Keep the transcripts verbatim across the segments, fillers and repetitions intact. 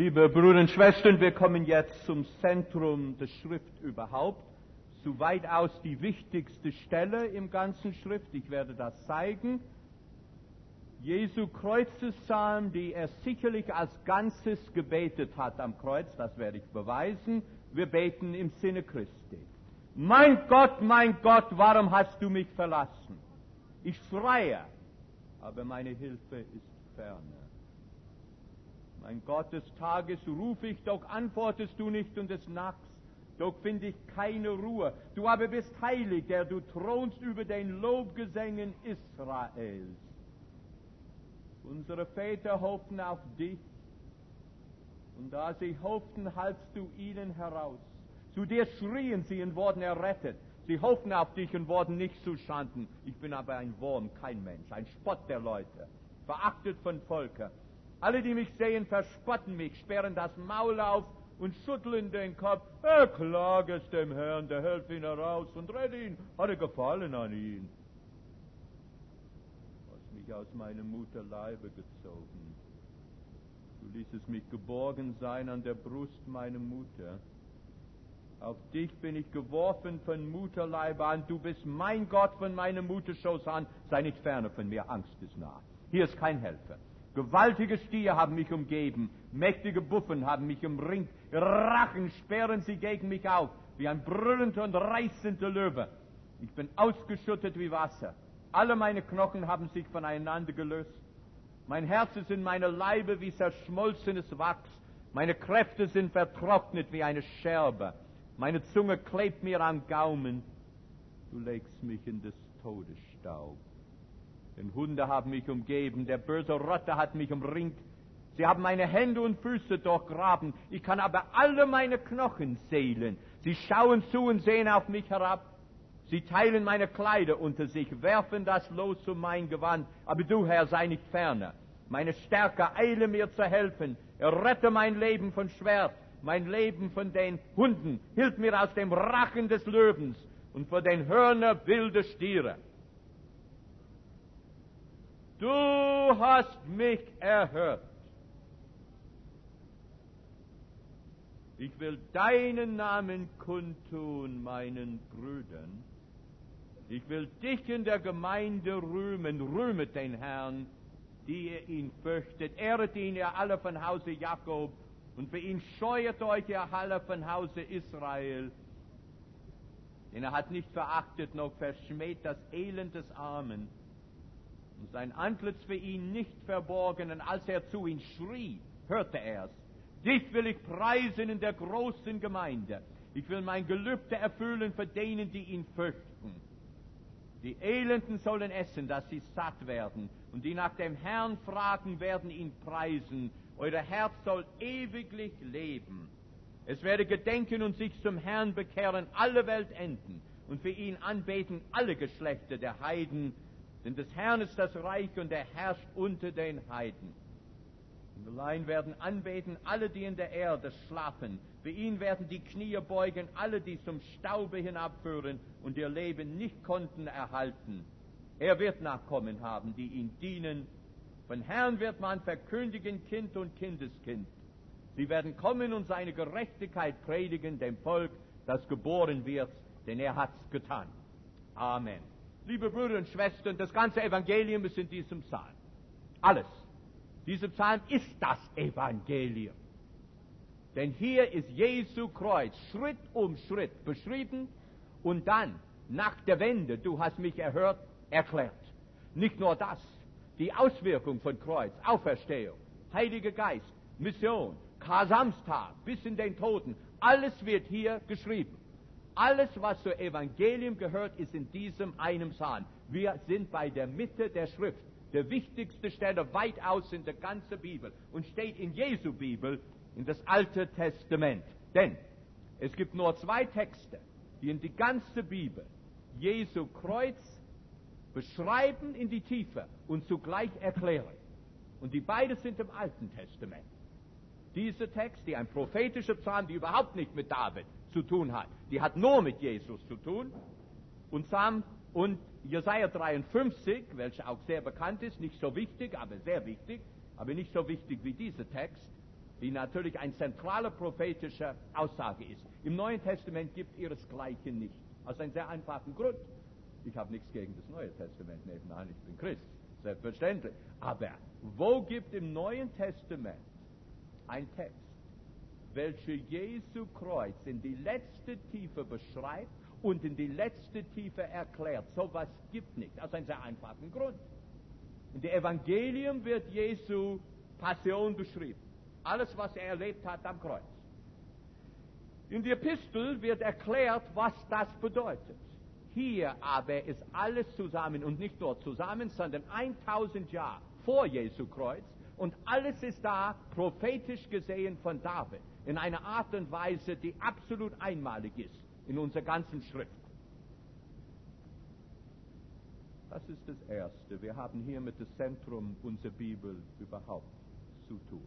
Liebe Brüder und Schwestern, wir kommen jetzt zum Zentrum der Schrift überhaupt, zu weitaus die wichtigste Stelle im ganzen Schrift. Ich werde das zeigen. Jesu Kreuzespsalm, die er sicherlich als Ganzes gebetet hat am Kreuz, das werde ich beweisen. Wir beten im Sinne Christi. Mein Gott, mein Gott, warum hast du mich verlassen? Ich schreie, aber meine Hilfe ist ferne. Mein Gott, des Tages rufe ich, doch antwortest du nicht, und des Nachts, doch finde ich keine Ruhe. Du aber bist heilig, der du thronst über den Lobgesängen Israels. Unsere Väter hofften auf dich, und da sie hofften, haltst du ihnen heraus. Zu dir schrien sie und wurden errettet. Sie hofften auf dich und wurden nicht zuschanden. Ich bin aber ein Wurm, kein Mensch, ein Spott der Leute, verachtet von Völkern. Alle, die mich sehen, verspotten mich, sperren das Maul auf und schütteln den Kopf. Er klage es dem Herrn, der hilft ihn heraus und rette ihn, hat er gefallen an ihn. Du hast mich aus meinem Mutterleibe gezogen. Du ließest mich geborgen sein an der Brust meiner Mutter. Auf dich bin ich geworfen von Mutterleibe an. Du bist mein Gott von meiner Mutterschoß an. Sei nicht ferne von mir, Angst ist nah. Hier ist kein Helfer. Gewaltige Stiere haben mich umgeben, mächtige Buffen haben mich umringt, Rachen sperren sie gegen mich auf, wie ein brüllender und reißender Löwe. Ich bin ausgeschüttet wie Wasser. Alle meine Knochen haben sich voneinander gelöst. Mein Herz ist in meiner Leibe wie zerschmolzenes Wachs. Meine Kräfte sind vertrocknet wie eine Scherbe. Meine Zunge klebt mir am Gaumen. Du legst mich in des Todes Staub. Denn Hunde haben mich umgeben, der böse Rotte hat mich umringt. Sie haben meine Hände und Füße durchgraben. Ich kann aber alle meine Knochen zählen. Sie schauen zu und sehen auf mich herab. Sie teilen meine Kleider unter sich, werfen das Los um mein Gewand. Aber du, Herr, sei nicht ferner. Meine Stärke eile mir zu helfen. Errette mein Leben von Schwert, mein Leben von den Hunden. Hilf mir aus dem Rachen des Löwens und vor den Hörnern wilder Stiere. Du hast mich erhört. Ich will deinen Namen kundtun, meinen Brüdern. Ich will dich in der Gemeinde rühmen. Rühmet den Herrn, die ihr ihn fürchtet. Ehret ihn, ihr alle von Hause Jakob. Und für ihn scheuert euch, ihr alle von Hause Israel. Denn er hat nicht verachtet noch verschmäht das Elend des Armen. Und sein Antlitz für ihn nicht verborgen, und als er zu ihm schrie, hörte er's. Dich will ich preisen in der großen Gemeinde. Ich will mein Gelübde erfüllen für denen, die ihn fürchten. Die Elenden sollen essen, dass sie satt werden, und die nach dem Herrn fragen, werden ihn preisen. Euer Herz soll ewiglich leben. Es werde gedenken und sich zum Herrn bekehren alle Weltenden, und für ihn anbeten alle Geschlechter der Heiden. Denn des Herrn ist das Reich, und er herrscht unter den Heiden. Und allein werden anbeten alle, die in der Erde schlafen. Für ihn werden die Knie beugen, alle, die zum Staube hinabführen und ihr Leben nicht konnten erhalten. Er wird Nachkommen haben, die ihn dienen. Von Herrn wird man verkündigen, Kind und Kindeskind. Sie werden kommen und seine Gerechtigkeit predigen dem Volk, das geboren wird, denn er hat's getan. Amen. Liebe Brüder und Schwestern, das ganze Evangelium ist in diesem Psalm. Alles. Dieser Psalm ist das Evangelium. Denn hier ist Jesu Kreuz Schritt um Schritt beschrieben und dann, nach der Wende, du hast mich erhört, erklärt. Nicht nur das, die Auswirkung von Kreuz, Auferstehung, Heiliger Geist, Mission, Karsamstag, bis in den Toten, alles wird hier geschrieben. Alles, was zum Evangelium gehört, ist in diesem einen Psalm. Wir sind bei der Mitte der Schrift, der wichtigste Stelle weitaus in der ganzen Bibel und steht in Jesu Bibel, in das Alte Testament. Denn es gibt nur zwei Texte, die in die ganze Bibel Jesu Kreuz beschreiben in die Tiefe und zugleich erklären. Und die beiden sind im Alten Testament. Dieser Text, die ein prophetischer Psalm, die überhaupt nicht mit David zu tun hat, die hat nur mit Jesus zu tun. Und Psalm und Jesaja dreiundfünfzig, welcher auch sehr bekannt ist, nicht so wichtig, aber sehr wichtig, aber nicht so wichtig wie dieser Text, die natürlich eine zentrale prophetische Aussage ist. Im Neuen Testament gibt ihresgleichen nicht. Aus einem sehr einfachen Grund. Ich habe nichts gegen das Neue Testament nebenan, ich bin Christ, selbstverständlich. Aber wo gibt im Neuen Testament ein Text, welcher Jesu Kreuz in die letzte Tiefe beschreibt und in die letzte Tiefe erklärt? So was gibt nicht, aus einem sehr einfachen Grund. In dem Evangelium wird Jesu Passion beschrieben. Alles, was er erlebt hat am Kreuz. In der Epistel wird erklärt, was das bedeutet. Hier aber ist alles zusammen und nicht nur zusammen, sondern tausend Jahre vor Jesu Kreuz und alles ist da prophetisch gesehen von David in einer Art und Weise, die absolut einmalig ist in unserer ganzen Schrift. Das ist das Erste. Wir haben hier mit dem Zentrum unserer Bibel überhaupt zu tun.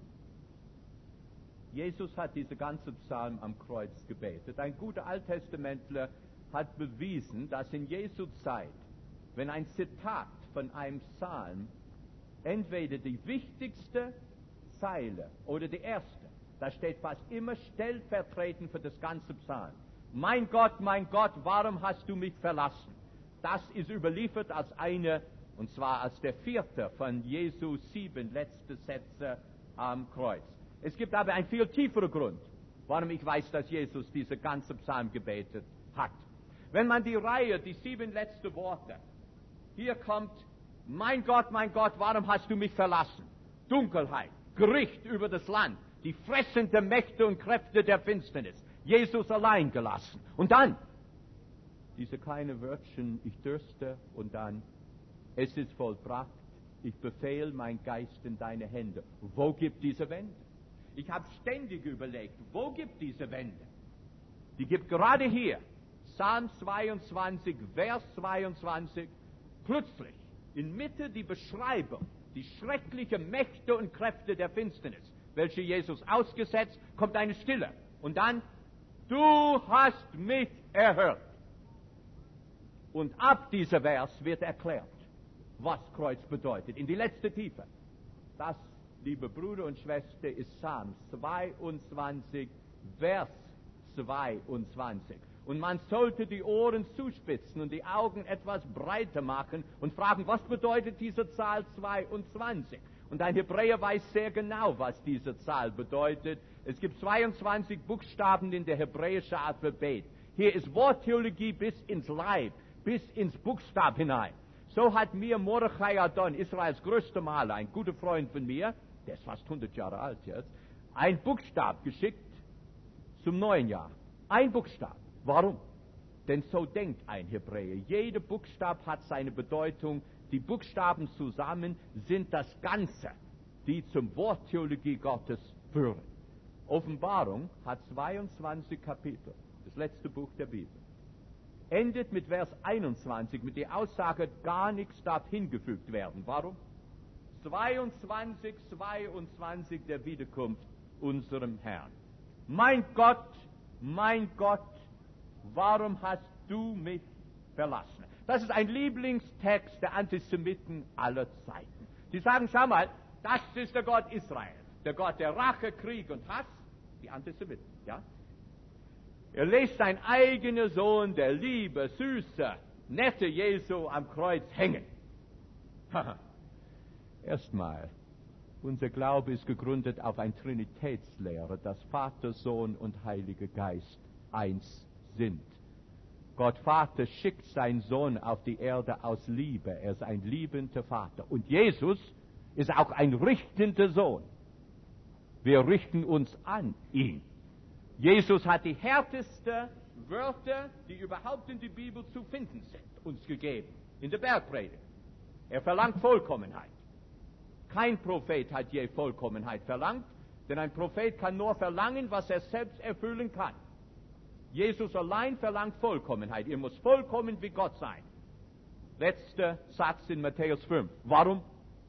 Jesus hat diese ganze Psalm am Kreuz gebetet. Ein guter Alttestamentler hat bewiesen, dass in Jesu Zeit, wenn ein Zitat von einem Psalm entweder die wichtigste Zeile oder die erste, da steht fast immer stellvertretend für das ganze Psalm. Mein Gott, mein Gott, warum hast du mich verlassen? Das ist überliefert als eine, und zwar als der vierte von Jesu sieben letzte Sätze am Kreuz. Es gibt aber einen viel tieferen Grund, warum ich weiß, dass Jesus diese ganze Psalm gebetet hat. Wenn man die Reihe, die sieben letzten Worte, hier kommt, mein Gott, mein Gott, warum hast du mich verlassen? Dunkelheit, Gericht über das Land, die fressende Mächte und Kräfte der Finsternis, Jesus allein gelassen. Und dann, diese kleine Wörtchen, ich dürste, und dann, es ist vollbracht, ich befehle mein Geist in deine Hände. Wo gibt diese Wende? Ich habe ständig überlegt, wo gibt diese Wende? Die gibt gerade hier, Psalm zweiundzwanzig, Vers zweiundzwanzig, plötzlich, inmitten die Beschreibung, die schrecklichen Mächte und Kräfte der Finsternis, welche Jesus ausgesetzt, kommt eine Stille. Und dann, du hast mich erhört. Und ab dieser Vers wird erklärt, was Kreuz bedeutet, in die letzte Tiefe. Das, liebe Brüder und Schwestern, ist Psalm zweiundzwanzig, Vers zweiundzwanzig. Und man sollte die Ohren zuspitzen und die Augen etwas breiter machen und fragen, was bedeutet diese Zahl zweiundzwanzig? Und ein Hebräer weiß sehr genau, was diese Zahl bedeutet. Es gibt zweiundzwanzig Buchstaben in der hebräischen Alphabet. Hier ist Worttheologie bis ins Leib, bis ins Buchstab hinein. So hat mir Mordechai Adon, Israels größter Maler, ein guter Freund von mir, der ist fast hundert Jahre alt jetzt, ein Buchstab geschickt zum neuen Jahr. Ein Buchstab. Warum? Denn so denkt ein Hebräer. Jeder Buchstab hat seine Bedeutung. Die Buchstaben zusammen sind das Ganze, die zum Worttheologie Gottes führen. Offenbarung hat zweiundzwanzig Kapitel, das letzte Buch der Bibel. Endet mit Vers einundzwanzig, mit der Aussage, gar nichts darf hingefügt werden. Warum? zweiundzwanzig, zweiundzwanzig der Wiederkunft unserem Herrn. Mein Gott, mein Gott, warum hast du mich verlassen? Das ist ein Lieblingstext der Antisemiten aller Zeiten. Die sagen, schau mal, das ist der Gott Israel, der Gott der Rache, Krieg und Hass, die Antisemiten, ja? Er lässt sein eigener Sohn, der liebe, süße, nette Jesu am Kreuz hängen. Erstmal, unser Glaube ist gegründet auf eine Trinitätslehre, dass Vater, Sohn und Heiliger Geist eins sind. Gott Vater schickt seinen Sohn auf die Erde aus Liebe. Er ist ein liebender Vater. Und Jesus ist auch ein richtender Sohn. Wir richten uns an ihn. Jesus hat die härtesten Wörter, die überhaupt in der Bibel zu finden sind, uns gegeben. In der Bergpredigt. Er verlangt Vollkommenheit. Kein Prophet hat je Vollkommenheit verlangt, denn ein Prophet kann nur verlangen, was er selbst erfüllen kann. Jesus allein verlangt Vollkommenheit. Ihr müsst vollkommen wie Gott sein. Letzter Satz in Matthäus fünf. Warum?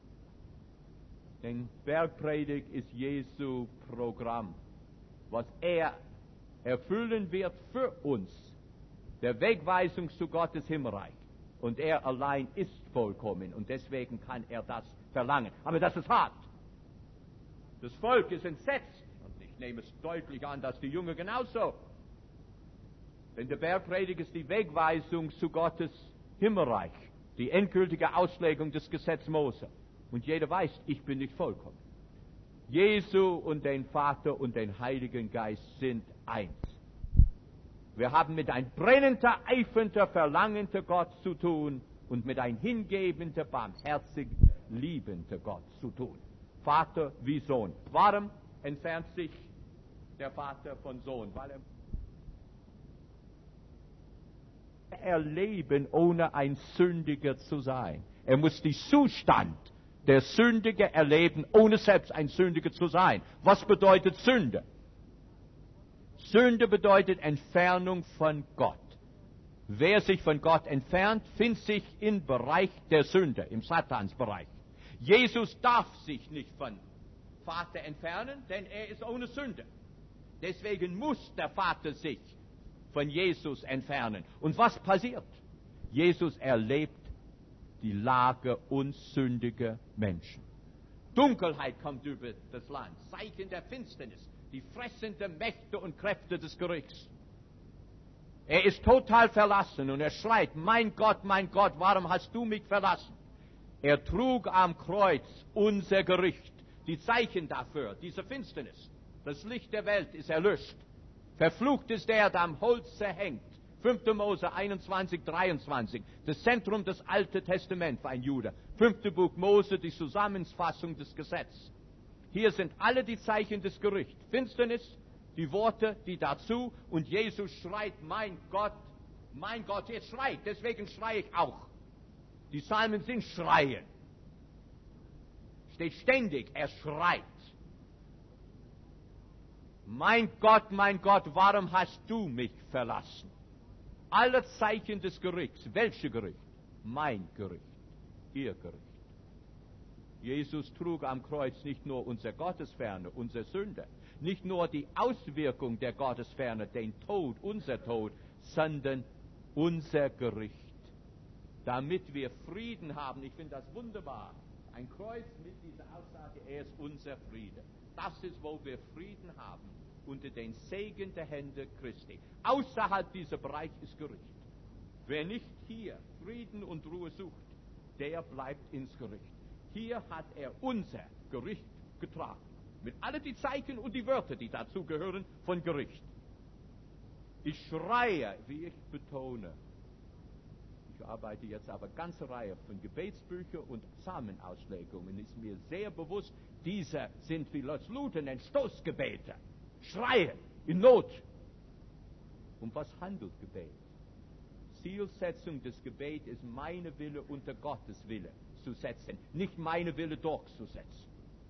Denn Bergpredigt ist Jesu Programm. Was er erfüllen wird für uns. Der Wegweisung zu Gottes Himmelreich. Und er allein ist vollkommen. Und deswegen kann er das verlangen. Aber das ist hart. Das Volk ist entsetzt. Ich nehme es deutlich an, dass die Jünger genauso. Denn der Bergpredigt ist die Wegweisung zu Gottes Himmelreich, die endgültige Auslegung des Gesetzes Mose. Und jeder weiß, ich bin nicht vollkommen. Jesu und den Vater und den Heiligen Geist sind eins. Wir haben mit einem brennender, eifernder, verlangender Gott zu tun und mit einem hingebender, barmherzig, liebender Gott zu tun. Vater wie Sohn. Warum entfernt sich der Vater von Sohn? Weil er erleben, ohne ein Sündiger zu sein. Er muss den Zustand der Sündige erleben, ohne selbst ein Sündiger zu sein. Was bedeutet Sünde? Sünde bedeutet Entfernung von Gott. Wer sich von Gott entfernt, findet sich im Bereich der Sünde, im Satansbereich. Jesus darf sich nicht von Vater entfernen, denn er ist ohne Sünde. Deswegen muss der Vater sich von Jesus entfernen. Und was passiert? Jesus erlebt die Lage unsündiger Menschen. Dunkelheit kommt über das Land, Zeichen der Finsternis, die fressenden Mächte und Kräfte des Gerichts. Er ist total verlassen und er schreit, mein Gott, mein Gott, warum hast du mich verlassen? Er trug am Kreuz unser Gericht, die Zeichen dafür, diese Finsternis. Das Licht der Welt ist erlöscht. Verflucht ist der, der am Holze hängt. fünfter Mose einundzwanzig, dreiundzwanzig, das Zentrum des Alten Testaments für ein Jude. fünftes Buch Mose, die Zusammenfassung des Gesetzes. Hier sind alle die Zeichen des Gerichts. Finsternis, die Worte, die dazu, und Jesus schreit, mein Gott, mein Gott, er schreit, deswegen schreie ich auch. Die Psalmen sind Schreien. Steht ständig, er schreit. Mein Gott, mein Gott, warum hast du mich verlassen? Alle Zeichen des Gerichts. Welches Gericht? Mein Gericht. Ihr Gericht. Jesus trug am Kreuz nicht nur unsere Gottesferne, unsere Sünde, nicht nur die Auswirkung der Gottesferne, den Tod, unser Tod, sondern unser Gericht. Damit wir Frieden haben. Ich finde das wunderbar. Ein Kreuz mit dieser Aussage, er ist unser Friede. Das ist, wo wir Frieden haben, unter den Segen der Hände Christi. Außerhalb dieser Bereich ist Gericht. Wer nicht hier Frieden und Ruhe sucht, der bleibt ins Gericht. Hier hat er unser Gericht getragen. Mit all die Zeichen und die Wörter, die dazu gehören, von Gericht. Ich schreie, wie ich betone. Ich arbeite jetzt aber eine ganze Reihe von Gebetsbüchern und Psalmenauslegungen. Ist mir sehr bewusst, diese sind wie Los Luten, ein Stoßgebete. Schreien, in Not. Um was handelt Gebet? Zielsetzung des Gebets ist, meine Wille unter Gottes Wille zu setzen, nicht meine Wille durchzusetzen.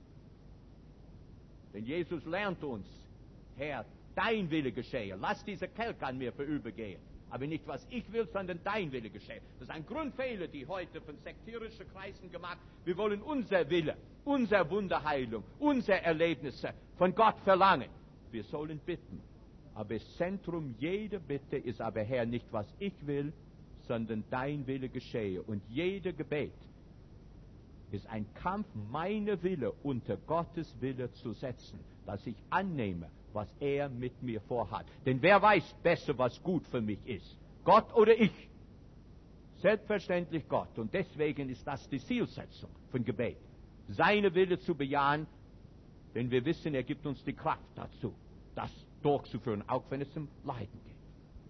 Denn Jesus lernt uns, Herr, dein Wille geschehe, lass diese Kelch an mir vorübergehen. Aber nicht, was ich will, sondern dein Wille geschehe. Das ist ein Grundfehler, die heute von sektierischen Kreisen gemacht. Wir wollen unser Wille, unsere Wunderheilung, unsere Erlebnisse von Gott verlangen. Wir sollen bitten. Aber das Zentrum jeder Bitte ist aber, Herr, nicht was ich will, sondern dein Wille geschehe. Und jeder Gebet ist ein Kampf, meine Wille unter Gottes Wille zu setzen, dass ich annehme, was er mit mir vorhat. Denn wer weiß besser, was gut für mich ist? Gott oder ich? Selbstverständlich Gott. Und deswegen ist das die Zielsetzung von Gebet. Seine Wille zu bejahen, denn wir wissen, er gibt uns die Kraft dazu, das durchzuführen, auch wenn es um Leiden geht.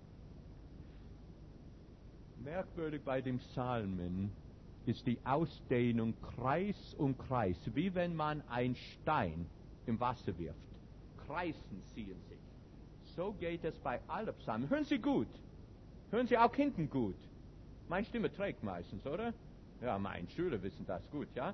Merkwürdig bei dem Psalmen ist die Ausdehnung Kreis um Kreis, wie wenn man einen Stein im Wasser wirft. Kreisen ziehen sich. So geht es bei allen Psalmen. Hören Sie gut. Hören Sie auch hinten gut. Meine Stimme trägt meistens, oder? Ja, meine Schüler wissen das gut, ja?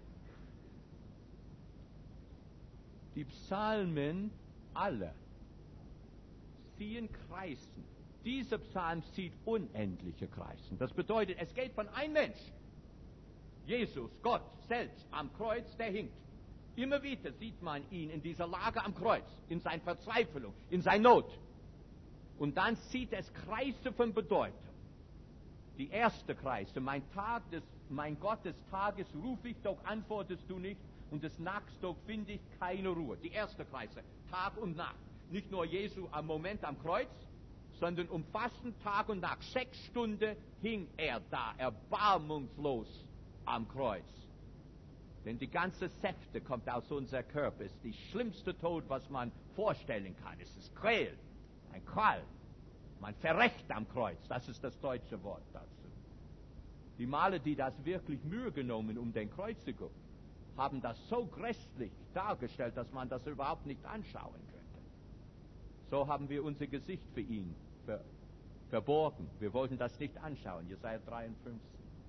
Die Psalmen, alle, ziehen Kreisen. Dieser Psalm zieht unendliche Kreisen. Das bedeutet, es geht von einem Mensch, Jesus, Gott selbst, am Kreuz, der hinkt. Immer wieder sieht man ihn in dieser Lage am Kreuz, in seiner Verzweiflung, in seiner Not. Und dann zieht es Kreise von Bedeutung. Die erste Kreise, mein Tag des, mein Gott des Tages rufe ich, doch antwortest du nicht, und des Nachts, doch finde ich keine Ruhe. Die erste Kreise, Tag und Nacht. Nicht nur Jesu am Moment am Kreuz, sondern umfassend Tag und Nacht. Sechs Stunden hing er da, erbarmungslos am Kreuz. Denn die ganze Säfte kommt aus unser Körper. Es ist die schlimmste Tod, was man vorstellen kann. Es ist Quäl, ein Qual. Man verrecht am Kreuz. Das ist das deutsche Wort dazu. Die Maler, die das wirklich Mühe genommen um den Kreuzigung, haben das so grässlich dargestellt, dass man das überhaupt nicht anschauen könnte. So haben wir unser Gesicht für ihn ver verborgen. Wir wollten das nicht anschauen. Jesaja dreiundfünfzig.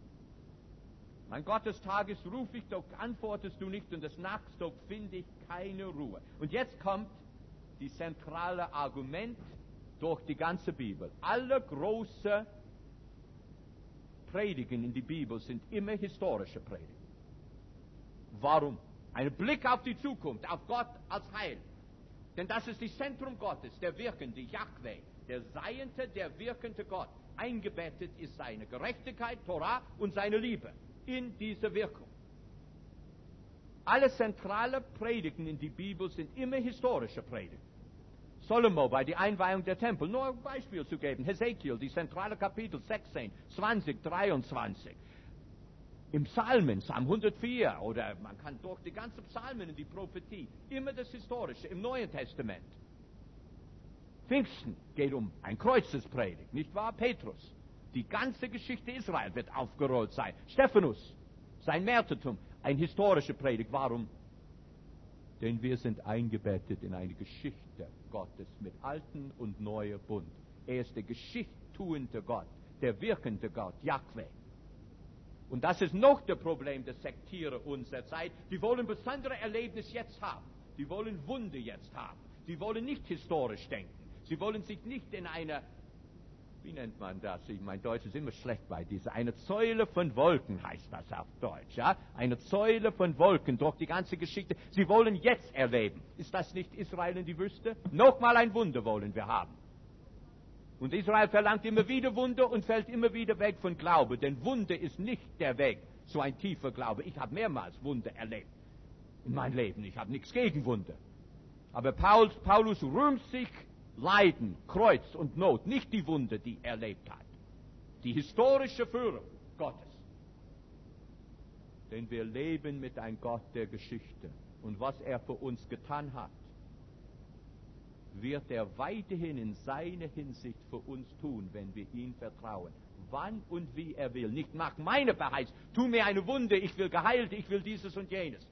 An Gottes Tages ruf ich, doch antwortest du nicht, und des Nachts, doch finde ich keine Ruhe. Und jetzt kommt die zentrale Argument durch die ganze Bibel. Alle große Predigen in die Bibel sind immer historische Predigen. Warum? Ein Blick auf die Zukunft, auf Gott als Heil. Denn das ist das Zentrum Gottes, der wirkende Jahwe, der Seiende, der wirkende Gott. Eingebettet ist seine Gerechtigkeit, Torah und seine Liebe in diese Wirkung. Alle zentrale Predigen in die Bibel sind immer historische Predigen. Salomo bei der Einweihung der Tempel, nur ein Beispiel zu geben, Hesekiel, die zentrale Kapitel sechzehn, zwanzig, dreiundzwanzig. Im Psalmen, Psalm hundertvier, oder man kann durch die ganzen Psalmen in die Prophetie, immer das Historische im Neuen Testament. Pfingsten geht um ein Kreuzespredigt, nicht wahr? Petrus. Die ganze Geschichte Israel wird aufgerollt sein. Stephanus, sein Märtyrertum, ein historischer Predigt. Warum? Denn wir sind eingebettet in eine Geschichte Gottes mit alten und neuem Bund. Er ist der geschichttuende Gott, der wirkende Gott, Jahwe. Und das ist noch das Problem der Sektierer unserer Zeit. Die wollen besondere Erlebnisse jetzt haben. Die wollen Wunder jetzt haben. Die wollen nicht historisch denken. Sie wollen sich nicht in einer, wie nennt man das? Ich, mein Deutsch ist immer schlecht bei dieser. Eine Säule von Wolken heißt das auf Deutsch. Ja? Eine Säule von Wolken durch die ganze Geschichte. Sie wollen jetzt erleben. Ist das nicht Israel in die Wüste? Nochmal ein Wunder wollen wir haben. Und Israel verlangt immer wieder Wunder und fällt immer wieder weg von Glaube. Denn Wunder ist nicht der Weg zu ein tiefer Glaube. Ich habe mehrmals Wunder erlebt in meinem Leben. Ich habe nichts gegen Wunder. Aber Paulus, Paulus rühmt sich Leiden, Kreuz und Not, nicht die Wunder, die er erlebt hat. Die historische Führung Gottes. Denn wir leben mit einem Gott der Geschichte. Und was er für uns getan hat, wird er weiterhin in seiner Hinsicht für uns tun, wenn wir ihm vertrauen. Wann und wie er will. Nicht nach meiner Verheißung. Tu mir eine Wunde, ich will geheilt, ich will dieses und jenes.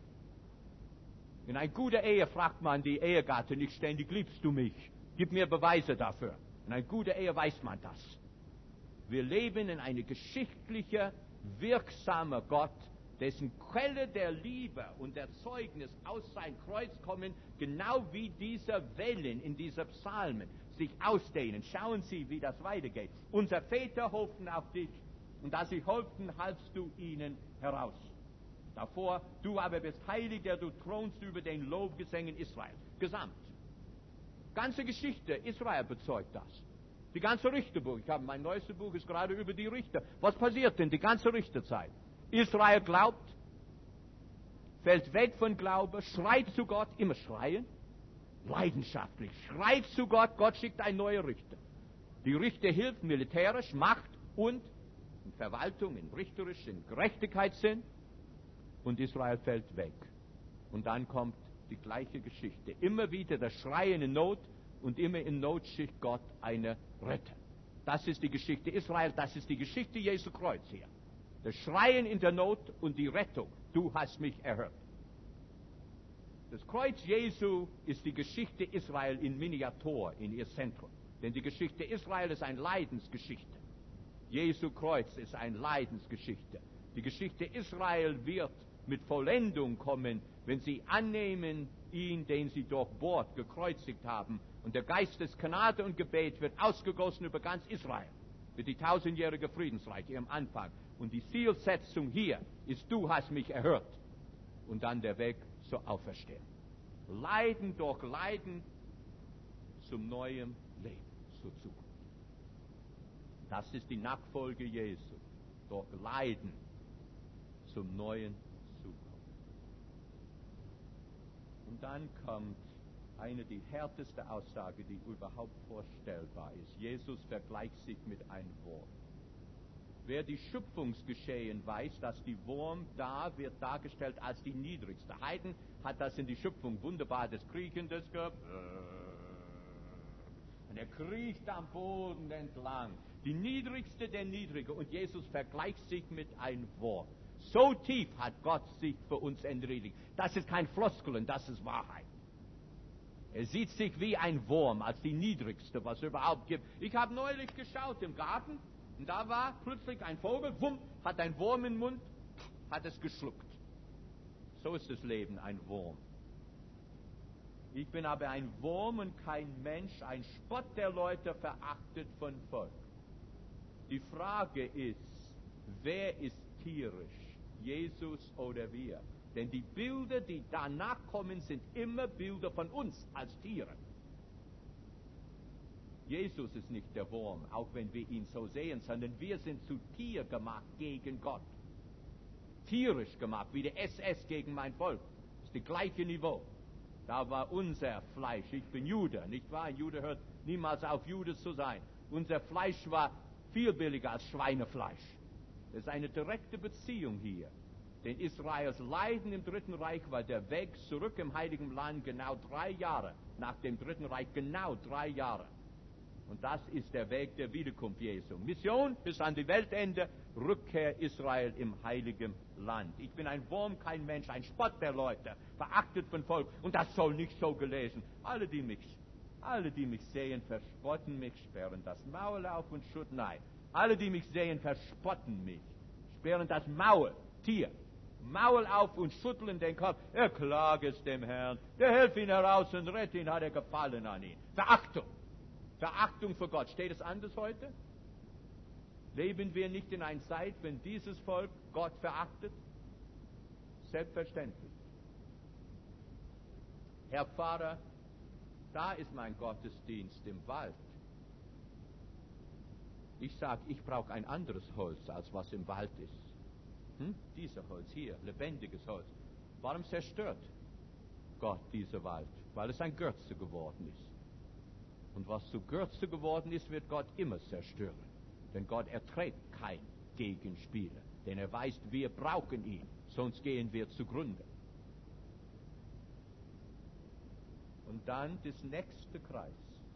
In einer guten Ehe fragt man die Ehegatte nicht ständig, liebst du mich? Gib mir Beweise dafür. In einer guten Ehe weiß man das. Wir leben in einer geschichtlichen, wirksamen Gott, dessen Quelle der Liebe und der Zeugnis aus sein Kreuz kommen, genau wie diese Wellen in dieser Psalmen sich ausdehnen. Schauen Sie, wie das weitergeht. Unsere Väter hofften auf dich, und als sie hofften, halfst du ihnen heraus. Davor, du aber bist heilig, der du thronst über den Lobgesängen Israel. Gesamt. Ganze Geschichte, Israel bezeugt das. Die ganze Richterbuch, ich habe mein neuestes Buch, ist gerade über die Richter. Was passiert denn die ganze Richterzeit? Israel glaubt, fällt weg von Glaube, schreit zu Gott, immer schreien, leidenschaftlich, schreit zu Gott, Gott schickt einen neuen Richter. Die Richter hilft militärisch, Macht und in Verwaltung, in richterisch, in Gerechtigkeitssinn, und Israel fällt weg. Und dann kommt die gleiche Geschichte. Immer wieder das Schreien in Not, und immer in Not schickt Gott eine Retter. Das ist die Geschichte Israel, das ist die Geschichte Jesu Kreuz hier. Das Schreien in der Not und die Rettung. Du hast mich erhört. Das Kreuz Jesu ist die Geschichte Israel in Miniatur, in ihr Zentrum. Denn die Geschichte Israel ist eine Leidensgeschichte. Jesu Kreuz ist eine Leidensgeschichte. Die Geschichte Israel wird mit Vollendung kommen, wenn sie annehmen ihn, den sie durchbohrt, gekreuzigt haben. Und der Geist des Gnade und Gebet wird ausgegossen über ganz Israel. Für die tausendjährige Friedensreich, ihrem Anfang. Und die Zielsetzung hier ist, du hast mich erhört. Und dann der Weg zur Auferstehung. Leiden durch Leiden zum neuen Leben, zur Zukunft. Das ist die Nachfolge Jesu. Durch Leiden zum neuen Zukunft. Und dann kommt eine die härteste Aussage, die überhaupt vorstellbar ist. Jesus vergleicht sich mit einem Wurm. Wer die Schöpfungsgeschehen weiß, dass die Wurm da wird dargestellt als die niedrigste. Haydn hat das in die Schöpfung wunderbar des Kriechendes gehabt. Und er kriecht am Boden entlang. Die niedrigste der Niedrige. Und Jesus vergleicht sich mit einem Wurm. So tief hat Gott sich für uns entriedigt. Das ist kein Floskeln, das ist Wahrheit. Er sieht sich wie ein Wurm, als die niedrigste, was es überhaupt gibt. Ich habe neulich geschaut im Garten. Und da war plötzlich ein Vogel, wumm, hat ein Wurm im Mund, hat es geschluckt. So ist das Leben, ein Wurm. Ich bin aber ein Wurm und kein Mensch, ein Spott der Leute, verachtet von Volk. Die Frage ist, wer ist tierisch, Jesus oder wir? Denn die Bilder, die danach kommen, sind immer Bilder von uns als Tiere. Jesus ist nicht der Wurm, auch wenn wir ihn so sehen, sondern wir sind zu Tier gemacht gegen Gott. Tierisch gemacht, wie der S S gegen mein Volk. Das ist das gleiche Niveau. Da war unser Fleisch, ich bin Jude, nicht wahr? Ein Jude hört niemals auf, Jude zu sein. Unser Fleisch war viel billiger als Schweinefleisch. Das ist eine direkte Beziehung hier. Denn Israels Leiden im Dritten Reich war der Weg zurück im Heiligen Land genau drei Jahre. Nach dem Dritten Reich genau drei Jahre. Und das ist der Weg der Wiederkunft Jesu. Mission bis an die Weltende, Rückkehr Israel im Heiligen Land. Ich bin ein Wurm, kein Mensch, ein Spott der Leute, verachtet von Volk. Und das soll nicht so gelesen. Alle, die mich, alle, die mich sehen, verspotten mich, sperren das Maul auf und schütten ein. Alle, die mich sehen, verspotten mich, sperren das Maul, Tier, Maul auf und schütteln den Kopf. Er klage es dem Herrn, der hilft ihn heraus und rettet ihn, hat er gefallen an ihn. Verachtung. Verachtung für Gott. Steht es anders heute? Leben wir nicht in einer Zeit, wenn dieses Volk Gott verachtet? Selbstverständlich. Herr Pfarrer, da ist mein Gottesdienst im Wald. Ich sage, ich brauche ein anderes Holz, als was im Wald ist. Hm? Dieser Holz hier, lebendiges Holz. Warum zerstört Gott diesen Wald? Weil es ein Götze geworden ist. Und was zu Götze geworden ist, wird Gott immer zerstören. Denn Gott erträgt kein Gegenspieler. Denn er weiß, wir brauchen ihn, sonst gehen wir zugrunde. Und dann das nächste Kreis.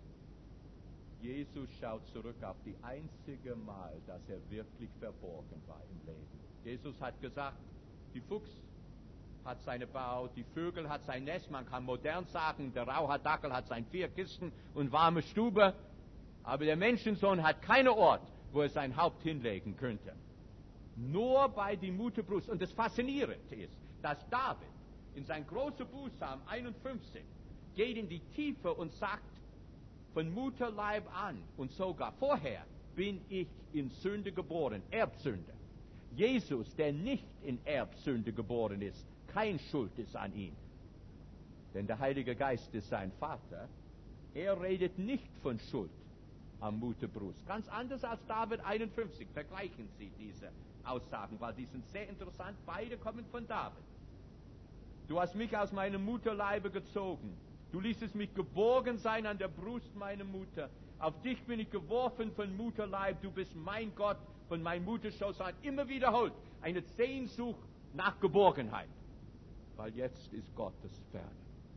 Jesus schaut zurück auf die einzige Mal, dass er wirklich verborgen war im Leben. Jesus hat gesagt, die Fuchs hat seine Bau, die Vögel hat sein Nest, man kann modern sagen, der Rauhardackel hat sein vier Kisten und warme Stube, aber der Menschensohn hat keinen Ort, wo er sein Haupt hinlegen könnte. Nur bei die Mutterbrust. Und das Faszinierende ist, dass David in sein großer Buchstaben einundfünfzig geht in die Tiefe und sagt, von Mutterleib an und sogar vorher bin ich in Sünde geboren, Erbsünde. Jesus, der nicht in Erbsünde geboren ist, kein Schuld ist an ihm. Denn der Heilige Geist ist sein Vater. Er redet nicht von Schuld am Mutterbrust. Ganz anders als David einundfünfzig. Vergleichen Sie diese Aussagen, weil die sind sehr interessant. Beide kommen von David. Du hast mich aus meinem Mutterleibe gezogen. Du ließest mich geborgen sein an der Brust meiner Mutter. Auf dich bin ich geworfen von Mutterleib. Du bist mein Gott, von meinem Mutterschoß an. Immer wiederholt. Eine Sehnsucht nach Geborgenheit. Weil jetzt ist Gottes Ferne.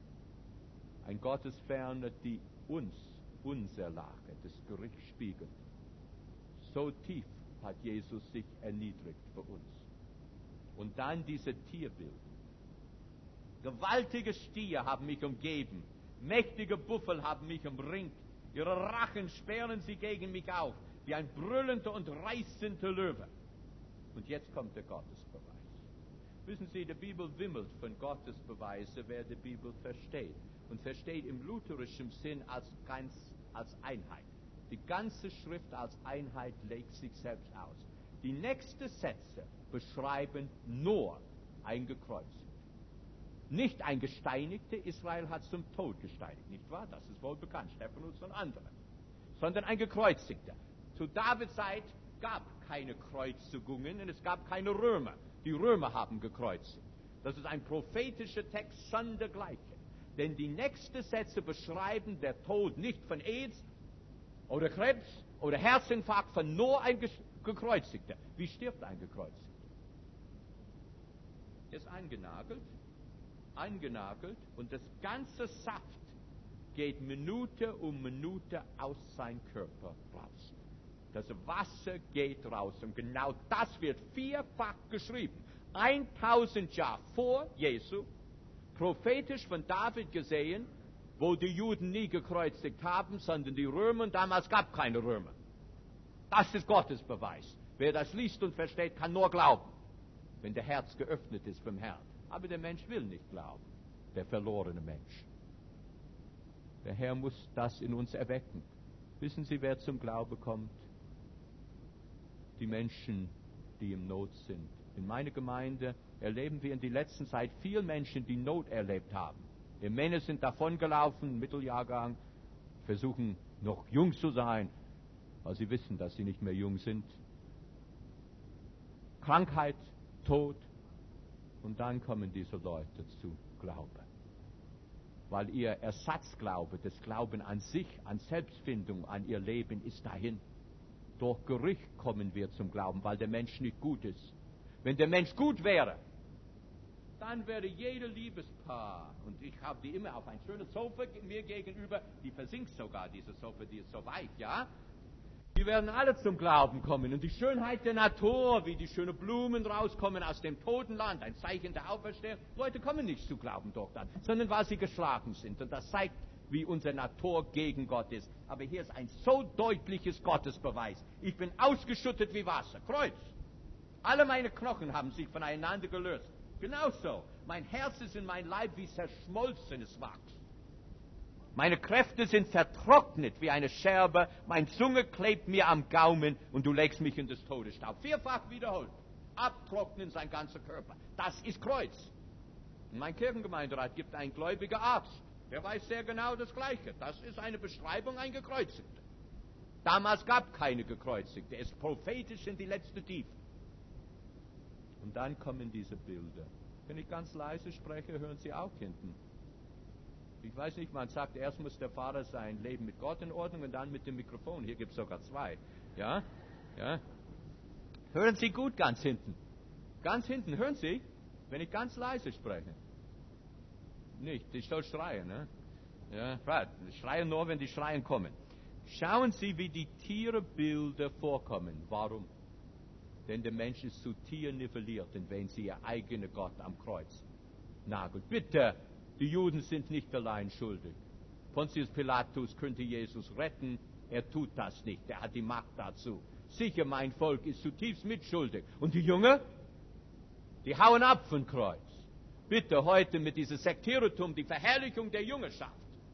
Ein Gottes Ferne, die uns, unser Lage, das Gericht spiegelt. So tief hat Jesus sich erniedrigt für uns. Und dann diese Tierbild. Gewaltige Stiere haben mich umgeben. Mächtige Buffel haben mich umringt. Ihre Rachen sperren sie gegen mich auf, wie ein brüllender und reißender Löwe. Und jetzt kommt der Gottesbeweis. Wissen Sie, die Bibel wimmelt von Gottesbeweise, wer die Bibel versteht. Und versteht im lutherischen Sinn als, ganz, als Einheit. Die ganze Schrift als Einheit legt sich selbst aus. Die nächsten Sätze beschreiben nur ein Gekreuzigter. Nicht ein Gesteinigter, Israel hat zum Tod gesteinigt, nicht wahr? Das ist wohl bekannt, Stephanus und andere. Sondern ein Gekreuzigter. Zu Davids Zeit gab keine Kreuzigungen und es gab keine Römer. Die Römer haben gekreuzigt. Das ist ein prophetischer Text sondergleichen. Denn die nächsten Sätze beschreiben der Tod nicht von AIDS oder Krebs oder Herzinfarkt, von nur ein Gekreuzigter. Wie stirbt ein Gekreuzigter? Er ist eingenagelt, eingenagelt und das ganze Saft geht Minute um Minute aus seinem Körper raus. Das Wasser geht raus und genau das wird vierfach geschrieben. tausend Jahre vor Jesu, prophetisch von David gesehen, wo die Juden nie gekreuzigt haben, sondern die Römer, und damals gab es keine Römer. Das ist Gottes Beweis. Wer das liest und versteht, kann nur glauben, wenn der Herz geöffnet ist vom Herrn. Aber der Mensch will nicht glauben, der verlorene Mensch. Der Herr muss das in uns erwecken. Wissen Sie, wer zum Glaube kommt? Die Menschen, die im Not sind. In meiner Gemeinde erleben wir in der letzten Zeit viele Menschen, die Not erlebt haben. Die Männer sind davongelaufen, Mitteljahrgang, versuchen noch jung zu sein, weil sie wissen, dass sie nicht mehr jung sind. Krankheit, Tod, und dann kommen diese Leute zu Glauben. Weil ihr Ersatzglaube, das Glauben an sich, an Selbstfindung, an ihr Leben ist dahin. Durch Gericht kommen wir zum Glauben, weil der Mensch nicht gut ist. Wenn der Mensch gut wäre, dann wäre jeder Liebespaar, und ich habe die immer auf ein schönes Sofa mir gegenüber, die versinkt sogar, diese Sofa, die ist so weich, ja? Die werden alle zum Glauben kommen. Und die Schönheit der Natur, wie die schönen Blumen rauskommen aus dem Totenland, ein Zeichen der Auferstehung. Leute kommen nicht zu Glauben dort an, sondern weil sie geschlagen sind. Und das zeigt, wie unsere Natur gegen Gott ist. Aber hier ist ein so deutliches Gottesbeweis. Ich bin ausgeschüttet wie Wasser. Kreuz. Alle meine Knochen haben sich voneinander gelöst. Genauso. Mein Herz ist in mein Leib wie zerschmolzenes Wachs. Meine Kräfte sind vertrocknet wie eine Scherbe, meine Zunge klebt mir am Gaumen und du legst mich in das Todesstaub. Vierfach wiederholt. Abtrocknen sein ganzer Körper. Das ist Kreuz. Und mein Kirchengemeinderat gibt einen gläubigen Arzt. Der weiß sehr genau das Gleiche. Das ist eine Beschreibung, ein Gekreuzigter. Damals gab es keine Gekreuzigte. Es ist prophetisch in die letzte Tiefe. Und dann kommen diese Bilder. Wenn ich ganz leise spreche, hören Sie auch hinten. Ich weiß nicht, man sagt, erst muss der Vater sein Leben mit Gott in Ordnung und dann mit dem Mikrofon. Hier gibt es sogar zwei. Ja? Ja? Hören Sie gut ganz hinten. Ganz hinten, hören Sie, wenn ich ganz leise spreche. Nicht, ich soll schreien, ne? Ja, schreien nur, wenn die Schreien kommen. Schauen Sie, wie die Tierbilder vorkommen. Warum? Denn der Mensch ist zu Tier nivelliert, wenn sie ihr eigener Gott am Kreuz nagelt. Bitte! Die Juden sind nicht allein schuldig. Pontius Pilatus könnte Jesus retten, er tut das nicht, er hat die Macht dazu. Sicher, mein Volk ist zutiefst mitschuldig. Und die Jünger? Die hauen ab vom Kreuz. Bitte heute mit diesem Sektierertum die Verherrlichung der Jüngerschaft.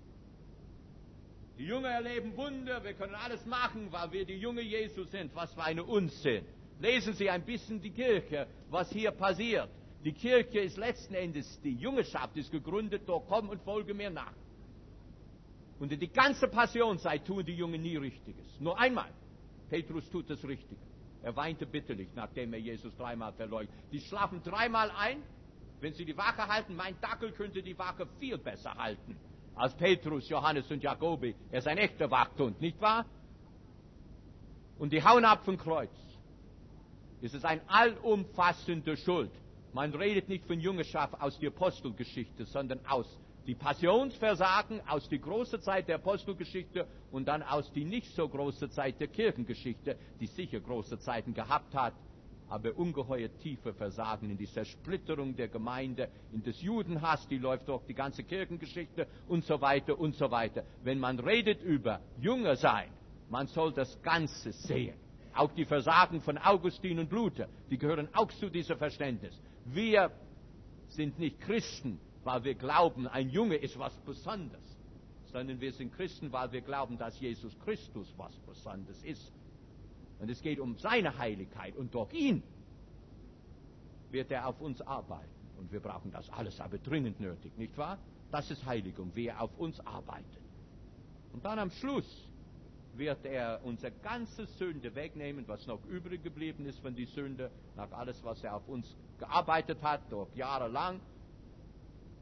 Die Jünger erleben Wunder, wir können alles machen, weil wir die Jünger Jesu sind. Was für eine Unsinn. Lesen Sie ein bisschen die Kirche, was hier passiert. Die Kirche ist letzten Endes, die Jüngerschaft ist gegründet durch Komm und folge mir nach. Und in die ganze Passionszeit tun die Jungen nie Richtiges. Nur einmal. Petrus tut das Richtige. Er weinte bitterlich, nachdem er Jesus dreimal verleugnet. Die schlafen dreimal ein. Wenn sie die Wache halten, mein Dackel könnte die Wache viel besser halten als Petrus, Johannes und Jakobi. Er ist ein echter Wachhund, nicht wahr? Und die hauen ab vom Kreuz. Es ist eine allumfassende Schuld. Man redet nicht von Jüngerschaft aus der Apostelgeschichte, sondern aus die Passionsversagen, aus die große Zeit der Apostelgeschichte und dann aus die nicht so große Zeit der Kirchengeschichte, die sicher große Zeiten gehabt hat, aber ungeheuer tiefe Versagen in die Zersplitterung der Gemeinde, in das Judenhass, die läuft durch die ganze Kirchengeschichte und so weiter und so weiter. Wenn man redet über Jünger sein, man soll das Ganze sehen. Auch die Versagen von Augustin und Luther, die gehören auch zu diesem Verständnis. Wir sind nicht Christen, weil wir glauben, ein Junge ist was Besonderes, sondern wir sind Christen, weil wir glauben, dass Jesus Christus was Besonderes ist. Und es geht um seine Heiligkeit und durch ihn wird er auf uns arbeiten. Und wir brauchen das alles aber dringend nötig, nicht wahr? Das ist Heiligung, wie er auf uns arbeitet. Und dann am Schluss wird er unsere ganze Sünde wegnehmen, was noch übrig geblieben ist von der Sünde, nach alles, was er auf uns gearbeitet hat, durch Jahre lang.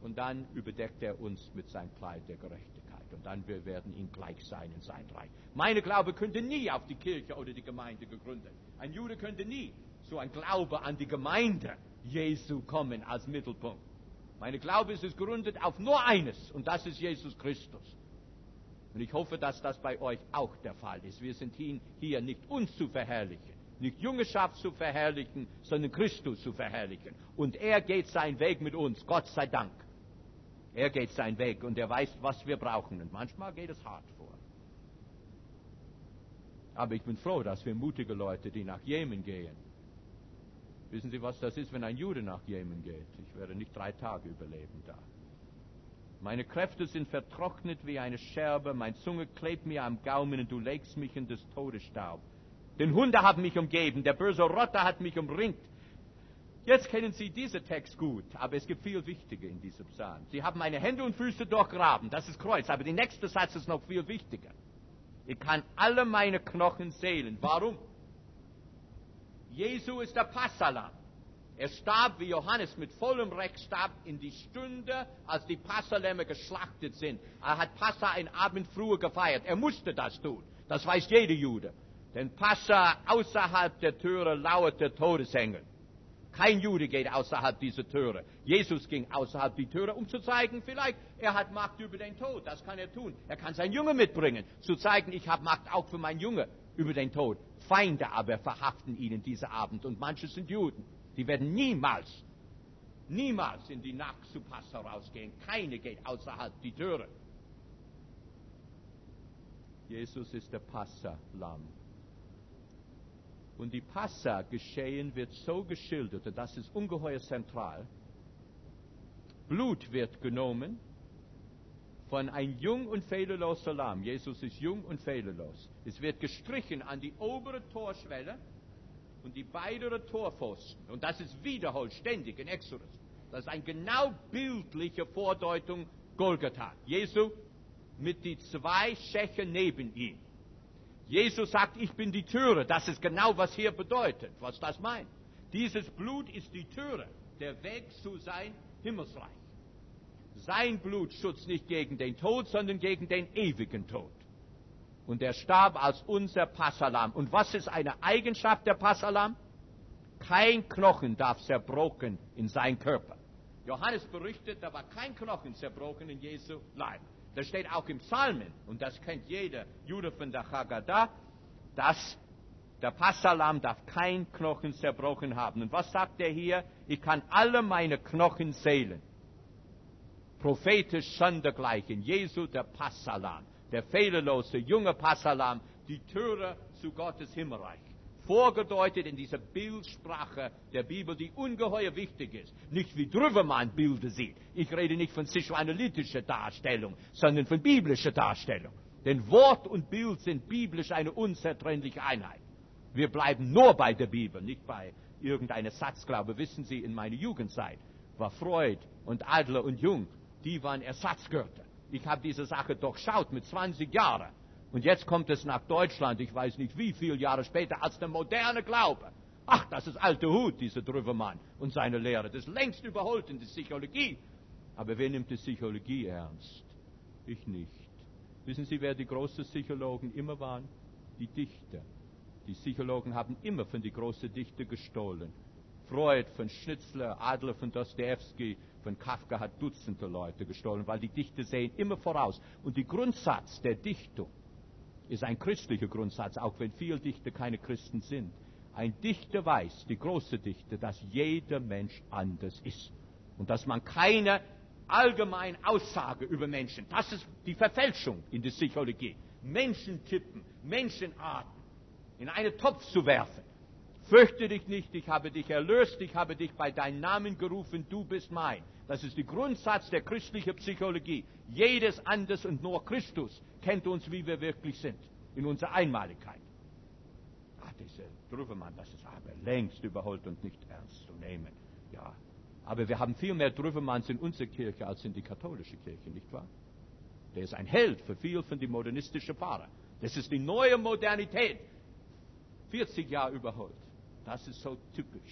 Und dann überdeckt er uns mit seinem Kleid der Gerechtigkeit. Und dann wir werden ihm gleich sein in sein Reich. Meine Glaube könnte nie auf die Kirche oder die Gemeinde gegründet. Ein Jude könnte nie so ein Glaube an die Gemeinde Jesu kommen als Mittelpunkt. Meine Glaube ist gegründet auf nur eines, und das ist Jesus Christus. Und ich hoffe, dass das bei euch auch der Fall ist. Wir sind hier nicht uns zu verherrlichen, nicht Jüngerschaft zu verherrlichen, sondern Christus zu verherrlichen. Und er geht seinen Weg mit uns, Gott sei Dank. Er geht seinen Weg und er weiß, was wir brauchen. Und manchmal geht es hart vor. Aber ich bin froh, dass wir mutige Leute, die nach Jemen gehen. Wissen Sie, was das ist, wenn ein Jude nach Jemen geht? Ich werde nicht drei Tage überleben da. Meine Kräfte sind vertrocknet wie eine Scherbe, meine Zunge klebt mir am Gaumen und du legst mich in des Todesstaub. Denn Hunde haben mich umgeben, der böse Rotter hat mich umringt. Jetzt kennen Sie diesen Text gut, aber es gibt viel wichtiger in diesem Psalm. Sie haben meine Hände und Füße durchgraben, das ist Kreuz, aber der nächste Satz ist noch viel wichtiger. Ich kann alle meine Knochen zählen. Warum? Jesu ist der Passalam. Er starb, wie Johannes mit vollem Recht starb, in die Stunde, als die Passalämmer geschlachtet sind. Er hat Passa einen Abend früher gefeiert. Er musste das tun. Das weiß jeder Jude. Denn Passa, außerhalb der Türe lauert der Todesengel. Kein Jude geht außerhalb dieser Türe. Jesus ging außerhalb die Türe, um zu zeigen, vielleicht, er hat Macht über den Tod. Das kann er tun. Er kann seinen Jünger mitbringen, zu zeigen, ich habe Macht auch für meinen Jünger über den Tod. Feinde aber verhaften ihn diesen Abend. Und manche sind Juden. Die werden niemals, niemals in die Nacht zu Passa rausgehen. Keine geht außerhalb die Türe. Jesus ist der Passa-Lamm. Und die Passa-Geschehen wird so geschildert, und das ist ungeheuer zentral. Blut wird genommen von ein jung und fehlerloser Lamm. Jesus ist jung und fehlerlos. Es wird gestrichen an die obere Torschwelle und die beiden Torpfosten. Und das ist wiederholt ständig in Exodus. Das ist eine genau bildliche Vordeutung Golgatha. Jesu mit die zwei Schächer neben ihm. Jesus sagt, ich bin die Türe. Das ist genau, was hier bedeutet, was das meint. Dieses Blut ist die Türe, der Weg zu sein Himmelsreich. Sein Blut schützt nicht gegen den Tod, sondern gegen den ewigen Tod. Und er starb als unser Passalam. Und was ist eine Eigenschaft der Passalam? Kein Knochen darf zerbrochen in sein Körper. Johannes berichtet, da war kein Knochen zerbrochen in Jesu Leib. Das steht auch im Psalmen, und das kennt jeder Jude von der Haggadah, dass der Passalam darf kein Knochen zerbrochen haben. Und was sagt er hier? Ich kann alle meine Knochen zählen. Prophetisch sondergleichen. Jesu, der Passalam, der fehlerlose, junge Passalam, die Türe zu Gottes Himmelreich. Vorgedeutet in dieser Bildsprache der Bibel, die ungeheuer wichtig ist. Nicht wie Drübermann Bilder sieht. Ich rede nicht von psychoanalytischer Darstellung, sondern von biblischer Darstellung. Denn Wort und Bild sind biblisch eine unzertrennliche Einheit. Wir bleiben nur bei der Bibel, nicht bei irgendeiner Satzglaube. Wissen Sie, in meiner Jugendzeit war Freud und Adler und Jung, die waren Ersatzgötter. Ich habe diese Sache durchschaut mit zwanzig Jahren. Und jetzt kommt es nach Deutschland, ich weiß nicht wie viele Jahre später, als der moderne Glaube. Ach, das ist alter Hut, dieser Drübermann und seine Lehre. Das ist längst überholt in der Psychologie. Aber wer nimmt die Psychologie ernst? Ich nicht. Wissen Sie, wer die großen Psychologen immer waren? Die Dichter. Die Psychologen haben immer von den großen Dichtern gestohlen. Freud von Schnitzler, Adler von Dostojewski, von Kafka hat Dutzende Leute gestohlen, weil die Dichter sehen immer voraus. Und der Grundsatz der Dichtung ist ein christlicher Grundsatz, auch wenn viele Dichter keine Christen sind. Ein Dichter weiß, die große Dichter, dass jeder Mensch anders ist. Und dass man keine allgemeine Aussage über Menschen, das ist die Verfälschung in der Psychologie. Menschentypen, Menschenarten in einen Topf zu werfen. Fürchte dich nicht, ich habe dich erlöst, ich habe dich bei deinem Namen gerufen, du bist mein. Das ist der Grundsatz der christlichen Psychologie. Jedes anders und nur Christus kennt uns, wie wir wirklich sind, in unserer Einmaligkeit. Ach, dieser Drübermann, das ist aber längst überholt und nicht ernst zu nehmen. Ja, aber wir haben viel mehr Drübermanns in unserer Kirche als in die katholische Kirche, nicht wahr? Der ist ein Held für viel von den modernistischen Pfarrer. Das ist die neue Modernität. vierzig Jahre überholt. Das ist so typisch.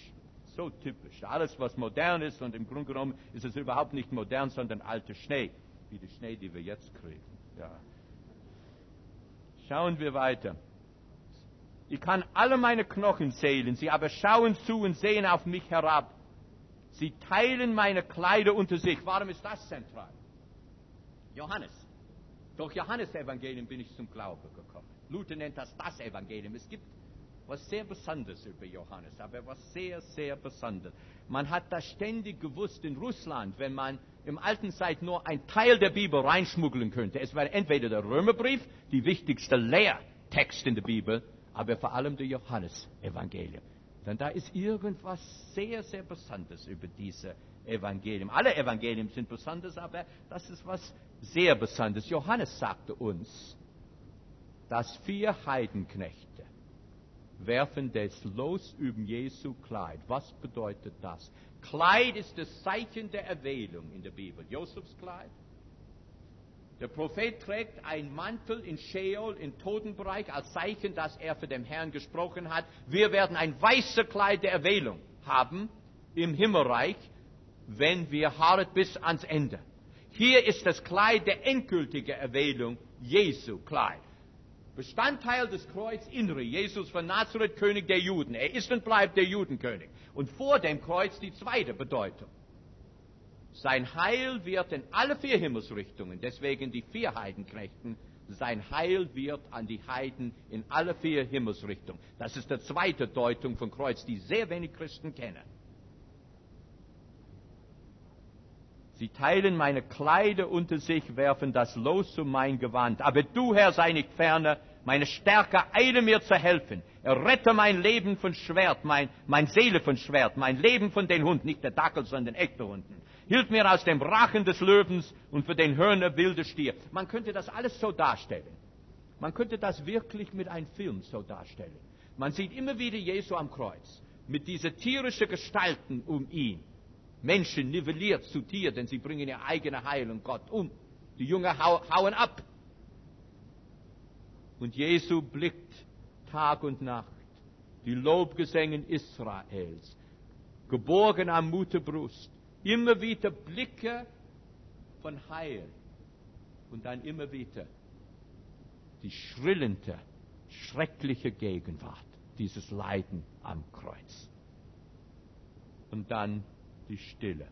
So typisch. Alles, was modern ist, und im Grunde genommen ist es überhaupt nicht modern, sondern alter Schnee, wie der Schnee, die wir jetzt kriegen. Ja. Schauen wir weiter. Ich kann alle meine Knochen zählen, sie aber schauen zu und sehen auf mich herab. Sie teilen meine Kleider unter sich. Warum ist das zentral? Johannes. Durch Johannes Evangelium bin ich zum Glauben gekommen. Luther nennt das das Evangelium. Es gibt was sehr Besonderes über Johannes, aber was sehr, sehr Besonderes. Man hat das ständig gewusst in Russland, wenn man im alten Zeit nur ein Teil der Bibel reinschmuggeln könnte. Es war entweder der Römerbrief, die wichtigste Lehrtext in der Bibel, aber vor allem der Johannes-Evangelium. Denn da ist irgendwas sehr, sehr Besonderes über diese Evangelium. Alle Evangelien sind besonders, aber das ist was sehr Besonderes. Johannes sagte uns, dass vier Heidenknechte werfen das Los über Jesu Kleid. Was bedeutet das? Kleid ist das Zeichen der Erwählung in der Bibel. Josefs Kleid. Der Prophet trägt einen Mantel in Sheol, im Totenbereich, als Zeichen, dass er für den Herrn gesprochen hat. Wir werden ein weißes Kleid der Erwählung haben im Himmelreich, wenn wir harren bis ans Ende. Hier ist das Kleid der endgültigen Erwählung, Jesu Kleid. Bestandteil des Kreuz Innere, Jesus von Nazareth, König der Juden. Er ist und bleibt der Judenkönig. Und vor dem Kreuz die zweite Bedeutung. Sein Heil wird in alle vier Himmelsrichtungen, deswegen die vier Heidenknechten, sein Heil wird an die Heiden in alle vier Himmelsrichtungen. Das ist die zweite Deutung von Kreuz, die sehr wenig Christen kennen. Sie teilen meine Kleider unter sich, werfen das Los um mein Gewand. Aber du, Herr, sei nicht ferner, meine Stärke eile mir zu helfen. Errette mein Leben von Schwert, mein, mein Seele von Schwert, mein Leben von den Hunden, nicht der Dackel, sondern echte Hunden. Hilf mir aus dem Rachen des Löwens und für den Hörner wilde Stier. Man könnte das alles so darstellen. Man könnte das wirklich mit einem Film so darstellen. Man sieht immer wieder Jesu am Kreuz, mit diesen tierischen Gestalten um ihn. Menschen nivelliert zu Tier, denn sie bringen ihr eigenes Heil und Gott um. Die Jünger hau, hauen ab. Und Jesu blickt Tag und Nacht die Lobgesängen Israels, geborgen am Mutterbrust, immer wieder Blicke von Heil und dann immer wieder die schrillende, schreckliche Gegenwart, dieses Leiden am Kreuz. Und dann die Stille.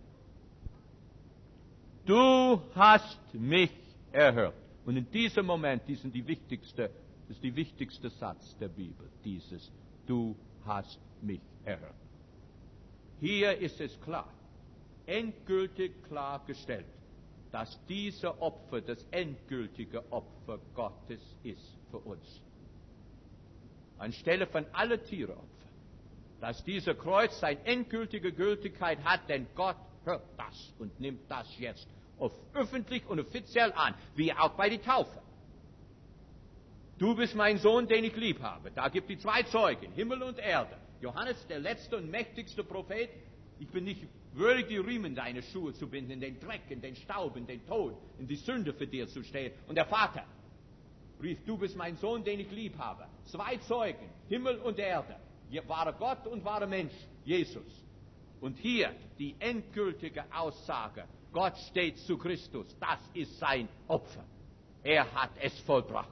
Du hast mich erhört. Und in diesem Moment, dies ist die wichtigste, das ist die wichtigste Satz der Bibel, dieses, du hast mich erhört. Hier ist es klar, endgültig klargestellt, dass diese Opfer das endgültige Opfer Gottes ist für uns. Anstelle von alle Tiereopfer. Dass dieser Kreuz seine endgültige Gültigkeit hat, denn Gott hört das und nimmt das jetzt auf öffentlich und offiziell an, wie auch bei der Taufe. Du bist mein Sohn, den ich lieb habe. Da gibt es zwei Zeugen, Himmel und Erde. Johannes, der letzte und mächtigste Prophet. Ich bin nicht würdig, die Riemen deiner Schuhe zu binden, in den Dreck, in den Staub, in den Tod, in die Sünde für dir zu stehen. Und der Vater rief, du bist mein Sohn, den ich lieb habe. Zwei Zeugen, Himmel und Erde. Wahre Gott und wahre Mensch, Jesus. Und hier die endgültige Aussage, Gott steht zu Christus, das ist sein Opfer. Er hat es vollbracht.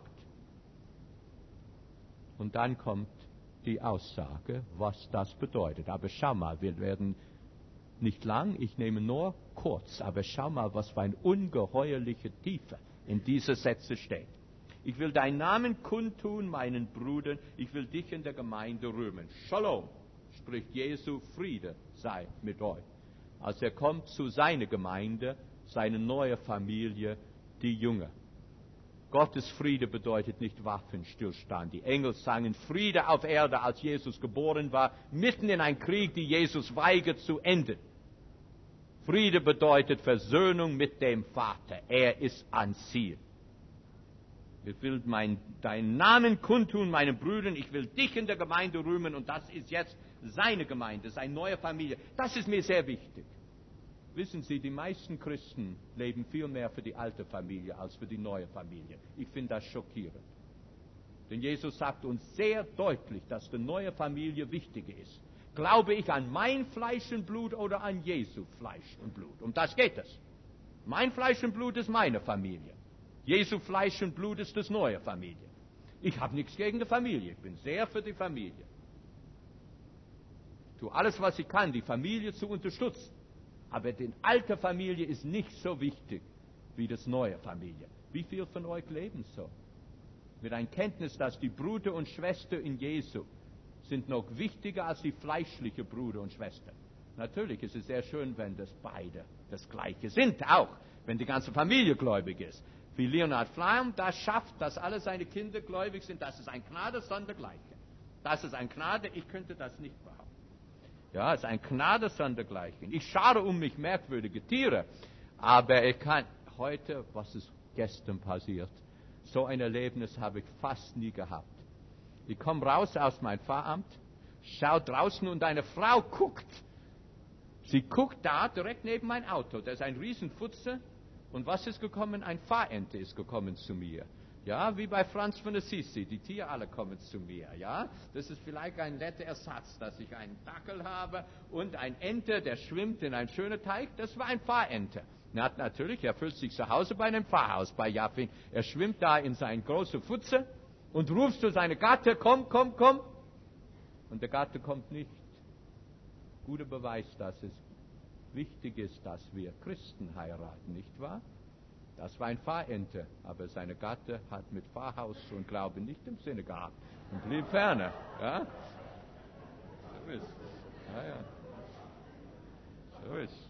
Und dann kommt die Aussage, was das bedeutet. Aber schau mal, wir werden nicht lang, ich nehme nur kurz, aber schau mal, was für eine ungeheuerliche Tiefe in diese Sätze steht. Ich will deinen Namen kundtun, meinen Brüdern, ich will dich in der Gemeinde rühmen. Shalom, spricht Jesu, Friede sei mit euch. Als er kommt zu seiner Gemeinde, seine neue Familie, die Jünger. Gottes Friede bedeutet nicht Waffenstillstand. Die Engel sangen Friede auf Erde, als Jesus geboren war, mitten in einem Krieg, die Jesus weigert zu enden. Friede bedeutet Versöhnung mit dem Vater. Er ist ans Ziel. Ich will mein, deinen Namen kundtun, meinen Brüdern. Ich will dich in der Gemeinde rühmen. Und das ist jetzt seine Gemeinde, seine neue Familie. Das ist mir sehr wichtig. Wissen Sie, die meisten Christen leben viel mehr für die alte Familie als für die neue Familie. Ich finde das schockierend. Denn Jesus sagt uns sehr deutlich, dass die neue Familie wichtiger ist. Glaube ich an mein Fleisch und Blut oder an Jesu Fleisch und Blut? Um das geht es. Mein Fleisch und Blut ist meine Familie. Jesu Fleisch und Blut ist das neue Familie. Ich habe nichts gegen die Familie. Ich bin sehr für die Familie. Ich tue alles, was ich kann, die Familie zu unterstützen. Aber die alte Familie ist nicht so wichtig wie das neue Familie. Wie viele von euch leben so? Mit einer Kenntnis, dass die Brüder und Schwestern in Jesu sind noch wichtiger als die fleischliche Brüder und Schwestern. Natürlich ist es sehr schön, wenn das beide das Gleiche sind, auch wenn die ganze Familie gläubig ist. Wie Leonhard Flamm das schafft, dass alle seine Kinder gläubig sind, das ist ein Gnade sondergleichen. Das ist ein Gnade, ich könnte das nicht behaupten. Ja, es ist ein Gnade sondergleichen. Ich schare um mich merkwürdige Tiere, aber ich kann heute, was ist gestern passiert, so ein Erlebnis habe ich fast nie gehabt. Ich komme raus aus meinem Pfarramt, schaue draußen und eine Frau guckt. Sie guckt da direkt neben mein Auto. Da ist ein Riesenfutze. Und was ist gekommen? Ein Fahrente ist gekommen zu mir. Ja, wie bei Franz von Assisi. Die Tiere alle kommen zu mir. Ja, das ist vielleicht ein netter Ersatz, dass ich einen Dackel habe und ein Ente, der schwimmt in einen schönen Teich. Das war ein Fahrente. Na, natürlich, er fühlt sich zu Hause bei einem Pfarrhaus bei Jaffin. Er schwimmt da in seine große Pfütze und ruft zu seiner Gatte, komm, komm, komm. Und der Gatte kommt nicht. Guter Beweis, dass es wichtig ist, dass wir Christen heiraten, nicht wahr? Das war ein Fahrente, aber seine Gatte hat mit Pfarrhaus und Glaube nicht im Sinne gehabt und blieb ferne. Ja? So ist. Ja, ja. So ist.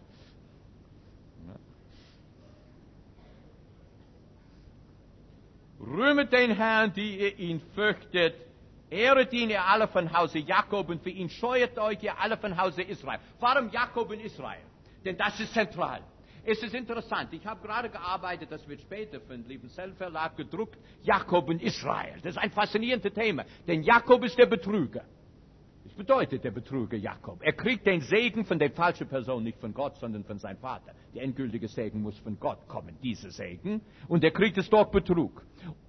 Rühmet den Herrn, die ihr ihn fürchtet. Ehret ihn, ihr alle von Hause Jakob, und für ihn scheuert euch, ihr alle von Hause Israel. Warum Jakob und Israel? Denn das ist zentral. Es ist interessant, ich habe gerade gearbeitet, das wird später für den lieben Zell-Verlag gedruckt, Jakob und Israel. Das ist ein faszinierendes Thema, denn Jakob ist der Betrüger. Das bedeutet der Betrüger Jakob. Er kriegt den Segen von der falschen Person, nicht von Gott, sondern von seinem Vater. Der endgültige Segen muss von Gott kommen, dieser Segen. Und er kriegt es durch Betrug.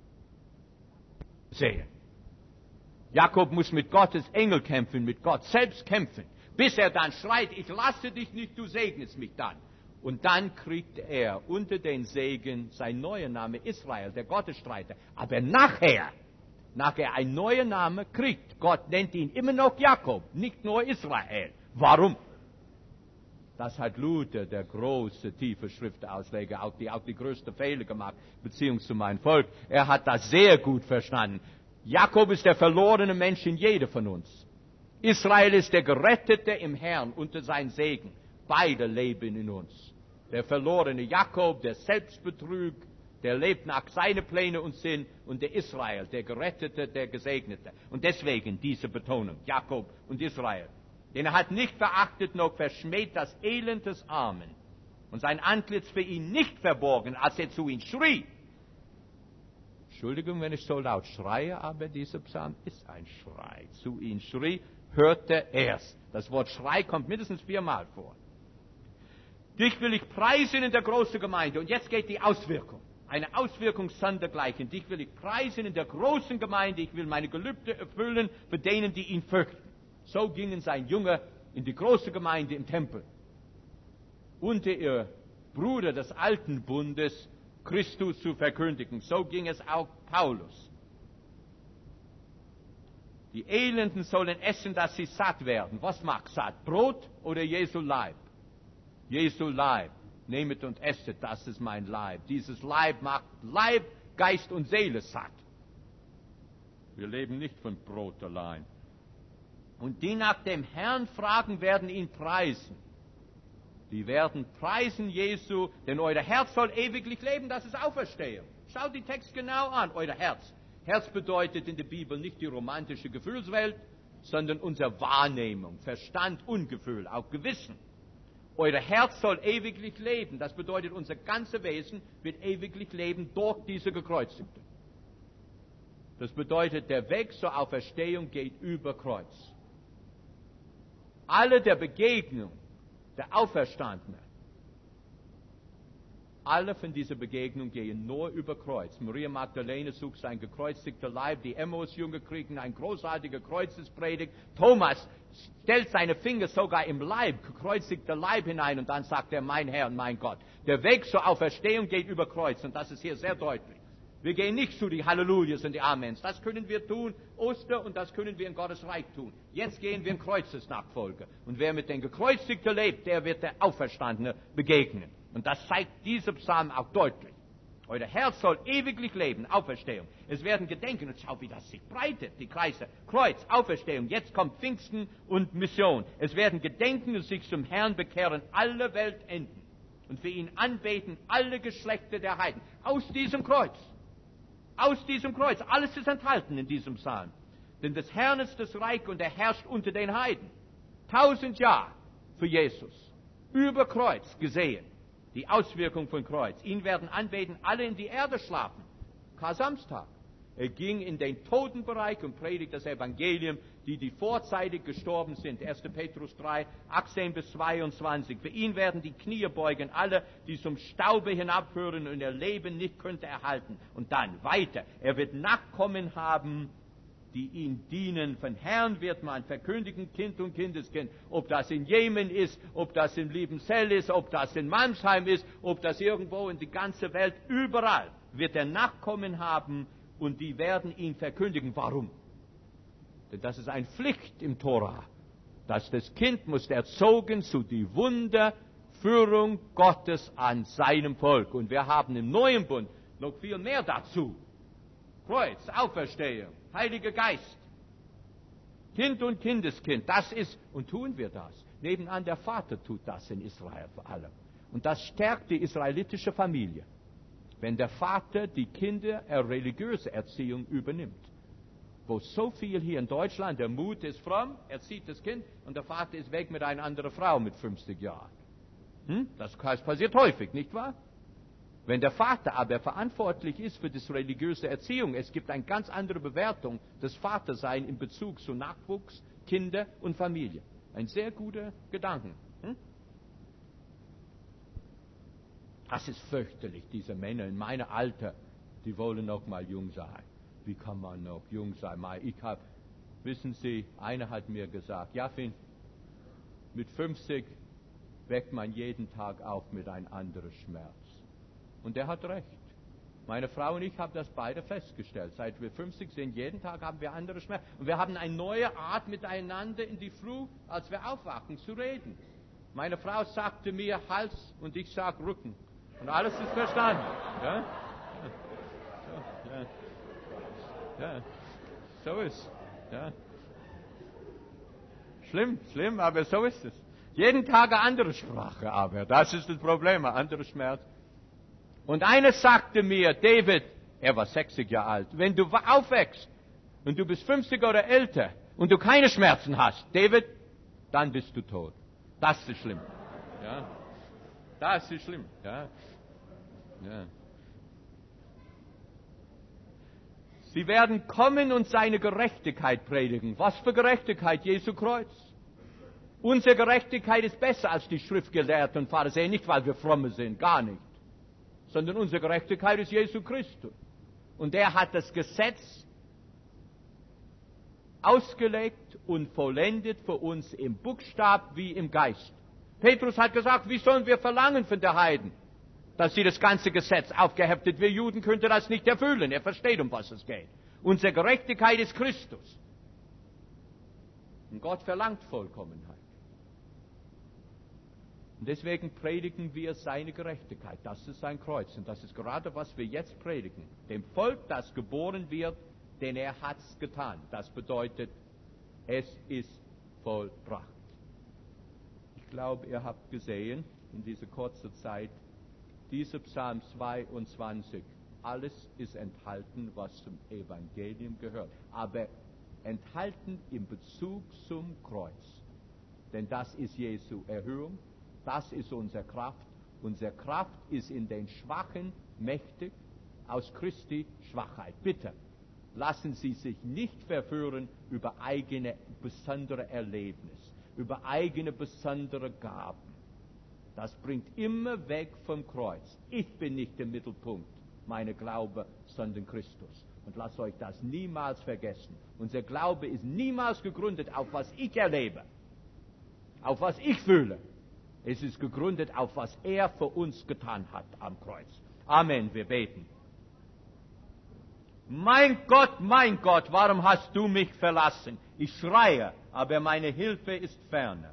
Sehen. Jakob muss mit Gottes Engel kämpfen, mit Gott selbst kämpfen, bis er dann schreit, ich lasse dich nicht, du segnest mich dann. Und dann kriegt er unter den Segen sein neuer Name Israel, der Gottesstreiter. Aber nachher, nachher ein neuer Name kriegt, Gott nennt ihn immer noch Jakob, nicht nur Israel. Warum? Das hat Luther, der große, tiefe Schriftausleger, auch die, auch die größte Fehler gemacht, beziehungsweise zu meinem Volk. Er hat das sehr gut verstanden. Jakob ist der verlorene Mensch in jedem von uns. Israel ist der Gerettete im Herrn unter sein Segen. Beide leben in uns. Der verlorene Jakob, der Selbstbetrug, der lebt nach seinen Plänen und Sinn, und der Israel, der Gerettete, der Gesegnete. Und deswegen diese Betonung, Jakob und Israel. Denn er hat nicht verachtet noch verschmäht das Elend des Armen und sein Antlitz für ihn nicht verborgen, als er zu ihm schrie. Entschuldigung, wenn ich so laut schreie, aber dieser Psalm ist ein Schrei. Zu ihm schrie, hörte er's. Das Wort Schrei kommt mindestens viermal vor. Dich will ich preisen in der großen Gemeinde. Und jetzt geht die Auswirkung. Eine Auswirkung sondergleichen. Dich will ich preisen in der großen Gemeinde. Ich will meine Gelübde erfüllen für denen, die ihn fürchten. So gingen sein Jünger in die große Gemeinde im Tempel. Unter ihr Bruder des alten Bundes Christus zu verkündigen. So ging es auch Paulus. Die Elenden sollen essen, dass sie satt werden. Was macht satt? Brot oder Jesu Leib? Jesu Leib. Nehmet und esset, das ist mein Leib. Dieses Leib macht Leib, Geist und Seele satt. Wir leben nicht von Brot allein. Und die nach dem Herrn fragen, werden ihn preisen. Die werden preisen Jesu, denn euer Herz soll ewiglich leben, das ist Auferstehung. Schaut die Text genau an, euer Herz. Herz bedeutet in der Bibel nicht die romantische Gefühlswelt, sondern unsere Wahrnehmung, Verstand und Gefühl, auch Gewissen. Euer Herz soll ewiglich leben, das bedeutet, unser ganzes Wesen wird ewiglich leben durch diese Gekreuzigte. Das bedeutet, der Weg zur Auferstehung geht über Kreuz. Alle der Begegnung der Auferstandene, alle von dieser Begegnung gehen nur über Kreuz. Maria Magdalene sucht sein gekreuzigter Leib, die Emmaus-Jünger kriegen eine großartige Kreuzespredigt. Thomas stellt seine Finger sogar im Leib, gekreuzigter Leib hinein und dann sagt er, mein Herr und mein Gott. Der Weg zur Auferstehung geht über Kreuz und das ist hier sehr deutlich. Wir gehen nicht zu die Hallelujahs und die Amens. Das können wir tun, Oster, und das können wir in Gottes Reich tun. Jetzt gehen wir in Kreuzesnachfolge. Und wer mit dem Gekreuzigten lebt, der wird der Auferstandene begegnen. Und das zeigt dieser Psalm auch deutlich. Euer Herz soll ewiglich leben, Auferstehung. Es werden Gedenken, und schau, wie das sich breitet, die Kreise. Kreuz, Auferstehung, jetzt kommt Pfingsten und Mission. Es werden Gedenken und sich zum Herrn bekehren, alle Weltenden. Und für ihn anbeten alle Geschlechter der Heiden. Aus diesem Kreuz. Aus diesem Kreuz. Alles ist enthalten in diesem Psalm. Denn des Herrn ist das Reich und er herrscht unter den Heiden. Tausend Jahre für Jesus. Über Kreuz gesehen. Die Auswirkung von Kreuz. Ihn werden anbeten, alle in die Erde schlafen. Kar-Samstag. Er ging in den Totenbereich und predigt das Evangelium, die, die vorzeitig gestorben sind. erster Petrus drei, achtzehn bis zweiundzwanzig. Für ihn werden die Knie beugen, alle, die zum Staube hinabhören und ihr Leben nicht könnte erhalten. Und dann weiter. Er wird Nachkommen haben, die ihm dienen. Von Herrn wird man verkündigen, Kind und Kindeskind. Ob das in Jemen ist, ob das in Liebenzell ist, ob das in Mannheim ist, ob das irgendwo in die ganze Welt, überall wird er Nachkommen haben, und die werden ihn verkündigen. Warum? Denn das ist eine Pflicht im Tora, dass das Kind muss erzogen zu die Wunderführung Gottes an seinem Volk. Und wir haben im Neuen Bund noch viel mehr dazu. Kreuz, Auferstehung, Heiliger Geist, Kind und Kindeskind, das ist, und tun wir das. Nebenan der Vater tut das in Israel vor allem. Und das stärkt die israelitische Familie. Wenn der Vater die Kinder eine religiöse Erziehung übernimmt. Wo so viel hier in Deutschland, der Mut ist fromm, er zieht das Kind und der Vater ist weg mit einer anderen Frau mit fünfzig Jahren. Hm? Das passiert häufig, nicht wahr? Wenn der Vater aber verantwortlich ist für die religiöse Erziehung, es gibt eine ganz andere Bewertung des Vaterseins in Bezug zu Nachwuchs, Kinder und Familie. Ein sehr guter Gedanke. Hm? Das ist fürchterlich, diese Männer in meinem Alter, die wollen noch mal jung sein. Wie kann man noch jung sein? Ich habe, wissen Sie, einer hat mir gesagt, ja, Finn, mit fünfzig weckt man jeden Tag auf mit einem anderen Schmerz. Und er hat recht. Meine Frau und ich haben das beide festgestellt. Seit wir fünfzig sind, jeden Tag haben wir andere Schmerzen. Und wir haben eine neue Art miteinander in die Früh, als wir aufwachen, zu reden. Meine Frau sagte mir Hals und ich sag Rücken. Und alles ist verstanden. Ja? Ja. Ja. So ist. Ja. Schlimm, schlimm, aber so ist es. Jeden Tag eine andere Sprache, aber das ist das Problem, ein anderer Schmerz. Und einer sagte mir, David, er war sechzig Jahre alt, wenn du aufwächst und du bist fünfzig oder älter und du keine Schmerzen hast, David, dann bist du tot. Das ist schlimm. Ja. Das ist schlimm. Ja. Ja. Sie werden kommen und seine Gerechtigkeit predigen. Was für Gerechtigkeit? Jesu Kreuz. Unsere Gerechtigkeit ist besser als die Schriftgelehrten und Pharisäer, nicht weil wir fromme sind, gar nicht. Sondern unsere Gerechtigkeit ist Jesu Christus. Und er hat das Gesetz ausgelegt und vollendet für uns im Buchstab wie im Geist. Petrus hat gesagt, wie sollen wir verlangen von der Heiden, dass sie das ganze Gesetz aufgeheftet? Wir Juden könnten das nicht erfüllen. Er versteht, um was es geht. Unsere Gerechtigkeit ist Christus. Und Gott verlangt Vollkommenheit. Und deswegen predigen wir seine Gerechtigkeit. Das ist sein Kreuz. Und das ist gerade, was wir jetzt predigen. Dem Volk, das geboren wird, denn er hat's getan. Das bedeutet, es ist vollbracht. Ich glaube, ihr habt gesehen, in dieser kurzen Zeit, dieser Psalm zweiundzwanzig, alles ist enthalten, was zum Evangelium gehört. Aber enthalten in Bezug zum Kreuz. Denn das ist Jesu Erhöhung. Das ist unsere Kraft. Unsere Kraft ist in den Schwachen mächtig, aus Christi Schwachheit. Bitte, lassen Sie sich nicht verführen über eigene besondere Erlebnisse, über eigene besondere Gaben. Das bringt immer weg vom Kreuz. Ich bin nicht der Mittelpunkt meiner Glaube, sondern Christus. Und lasst euch das niemals vergessen. Unser Glaube ist niemals gegründet auf was ich erlebe, auf was ich fühle. Es ist gegründet auf was er für uns getan hat am Kreuz. Amen, wir beten. Mein Gott, mein Gott, warum hast du mich verlassen? Ich schreie, aber meine Hilfe ist ferne.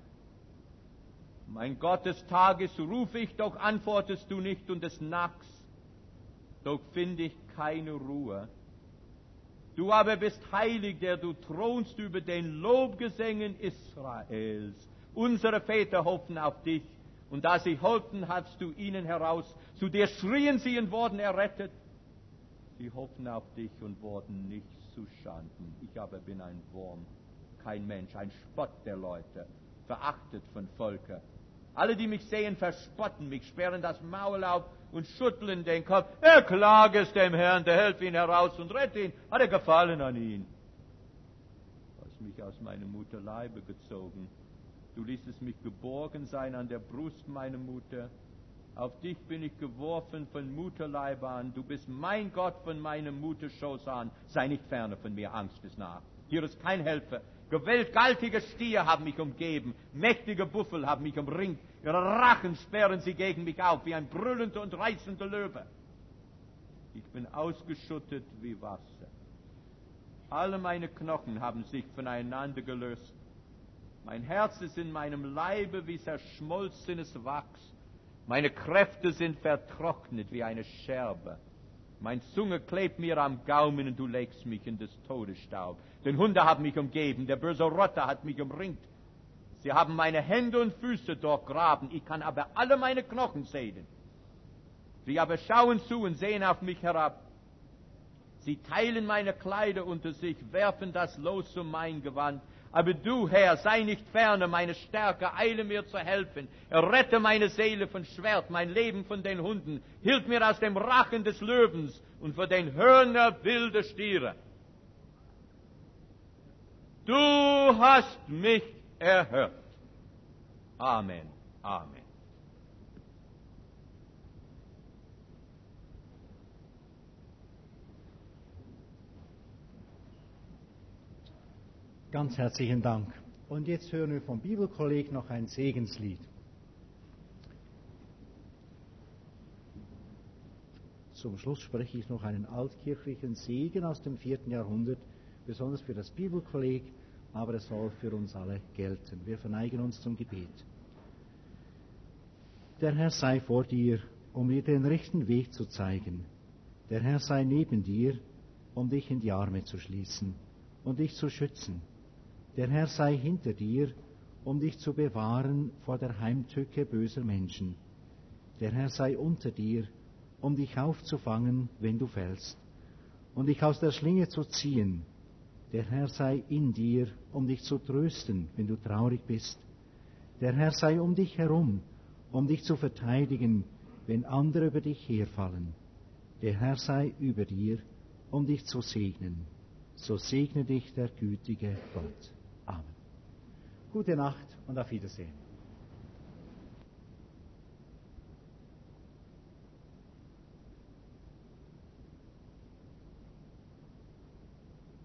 Mein Gott, des Tages rufe ich, doch antwortest du nicht, und des Nachts, doch finde ich keine Ruhe. Du aber bist heilig, der du thronst über den Lobgesängen Israels. Unsere Väter hoffen auf dich, und da sie holten, hast du ihnen heraus. Zu dir schrien sie und wurden errettet. Sie hoffen auf dich und wurden nicht zu Schanden. Ich aber bin ein Wurm, kein Mensch, ein Spott der Leute, verachtet von Völkern. Alle, die mich sehen, verspotten mich, sperren das Maul auf und schütteln den Kopf. Erklage es dem Herrn, der hilft ihn heraus und rette ihn. Hat er Gefallen an ihn? Du hast mich aus meinem Mutterleibe gezogen. Du ließest mich geborgen sein an der Brust meiner Mutter. Auf dich bin ich geworfen von Mutterleibe an. Du bist mein Gott von meinem Mutterschoß an. Sei nicht ferne von mir, Angst ist nah. Hier ist kein Helfer. Gewaltige Stiere haben mich umgeben. Mächtige Buffel haben mich umringt. Ihre Rachen sperren sie gegen mich auf, wie ein brüllender und reißender Löwe. Ich bin ausgeschüttet wie Wasser. Alle meine Knochen haben sich voneinander gelöst. Mein Herz ist in meinem Leibe wie zerschmolzenes Wachs. Meine Kräfte sind vertrocknet wie eine Scherbe. Meine Zunge klebt mir am Gaumen und du legst mich in des Todesstaub. Denn Hunde haben mich umgeben, der böse Rotter hat mich umringt. Sie haben meine Hände und Füße durchgraben, ich kann aber alle meine Knochen sehen. Sie aber schauen zu und sehen auf mich herab. Sie teilen meine Kleider unter sich, werfen das Los um mein Gewand. Aber du, Herr, sei nicht ferne, meine Stärke, eile mir zu helfen. Rette meine Seele von Schwert, mein Leben von den Hunden. Hilf mir aus dem Rachen des Löwens und vor den Hörner wilder Stiere. Du hast mich erhört. Amen. Amen. Ganz herzlichen Dank. Und jetzt hören wir vom Bibelkolleg noch ein Segenslied. Zum Schluss spreche ich noch einen altkirchlichen Segen aus dem vierten Jahrhundert, besonders für das Bibelkolleg, aber es soll für uns alle gelten. Wir verneigen uns zum Gebet. Der Herr sei vor dir, um dir den rechten Weg zu zeigen. Der Herr sei neben dir, um dich in die Arme zu schließen und dich zu schützen. Der Herr sei hinter dir, um dich zu bewahren vor der Heimtücke böser Menschen. Der Herr sei unter dir, um dich aufzufangen, wenn du fällst, und dich aus der Schlinge zu ziehen. Der Herr sei in dir, um dich zu trösten, wenn du traurig bist. Der Herr sei um dich herum, um dich zu verteidigen, wenn andere über dich herfallen. Der Herr sei über dir, um dich zu segnen. So segne dich der gütige Gott. Amen. Gute Nacht und auf Wiedersehen.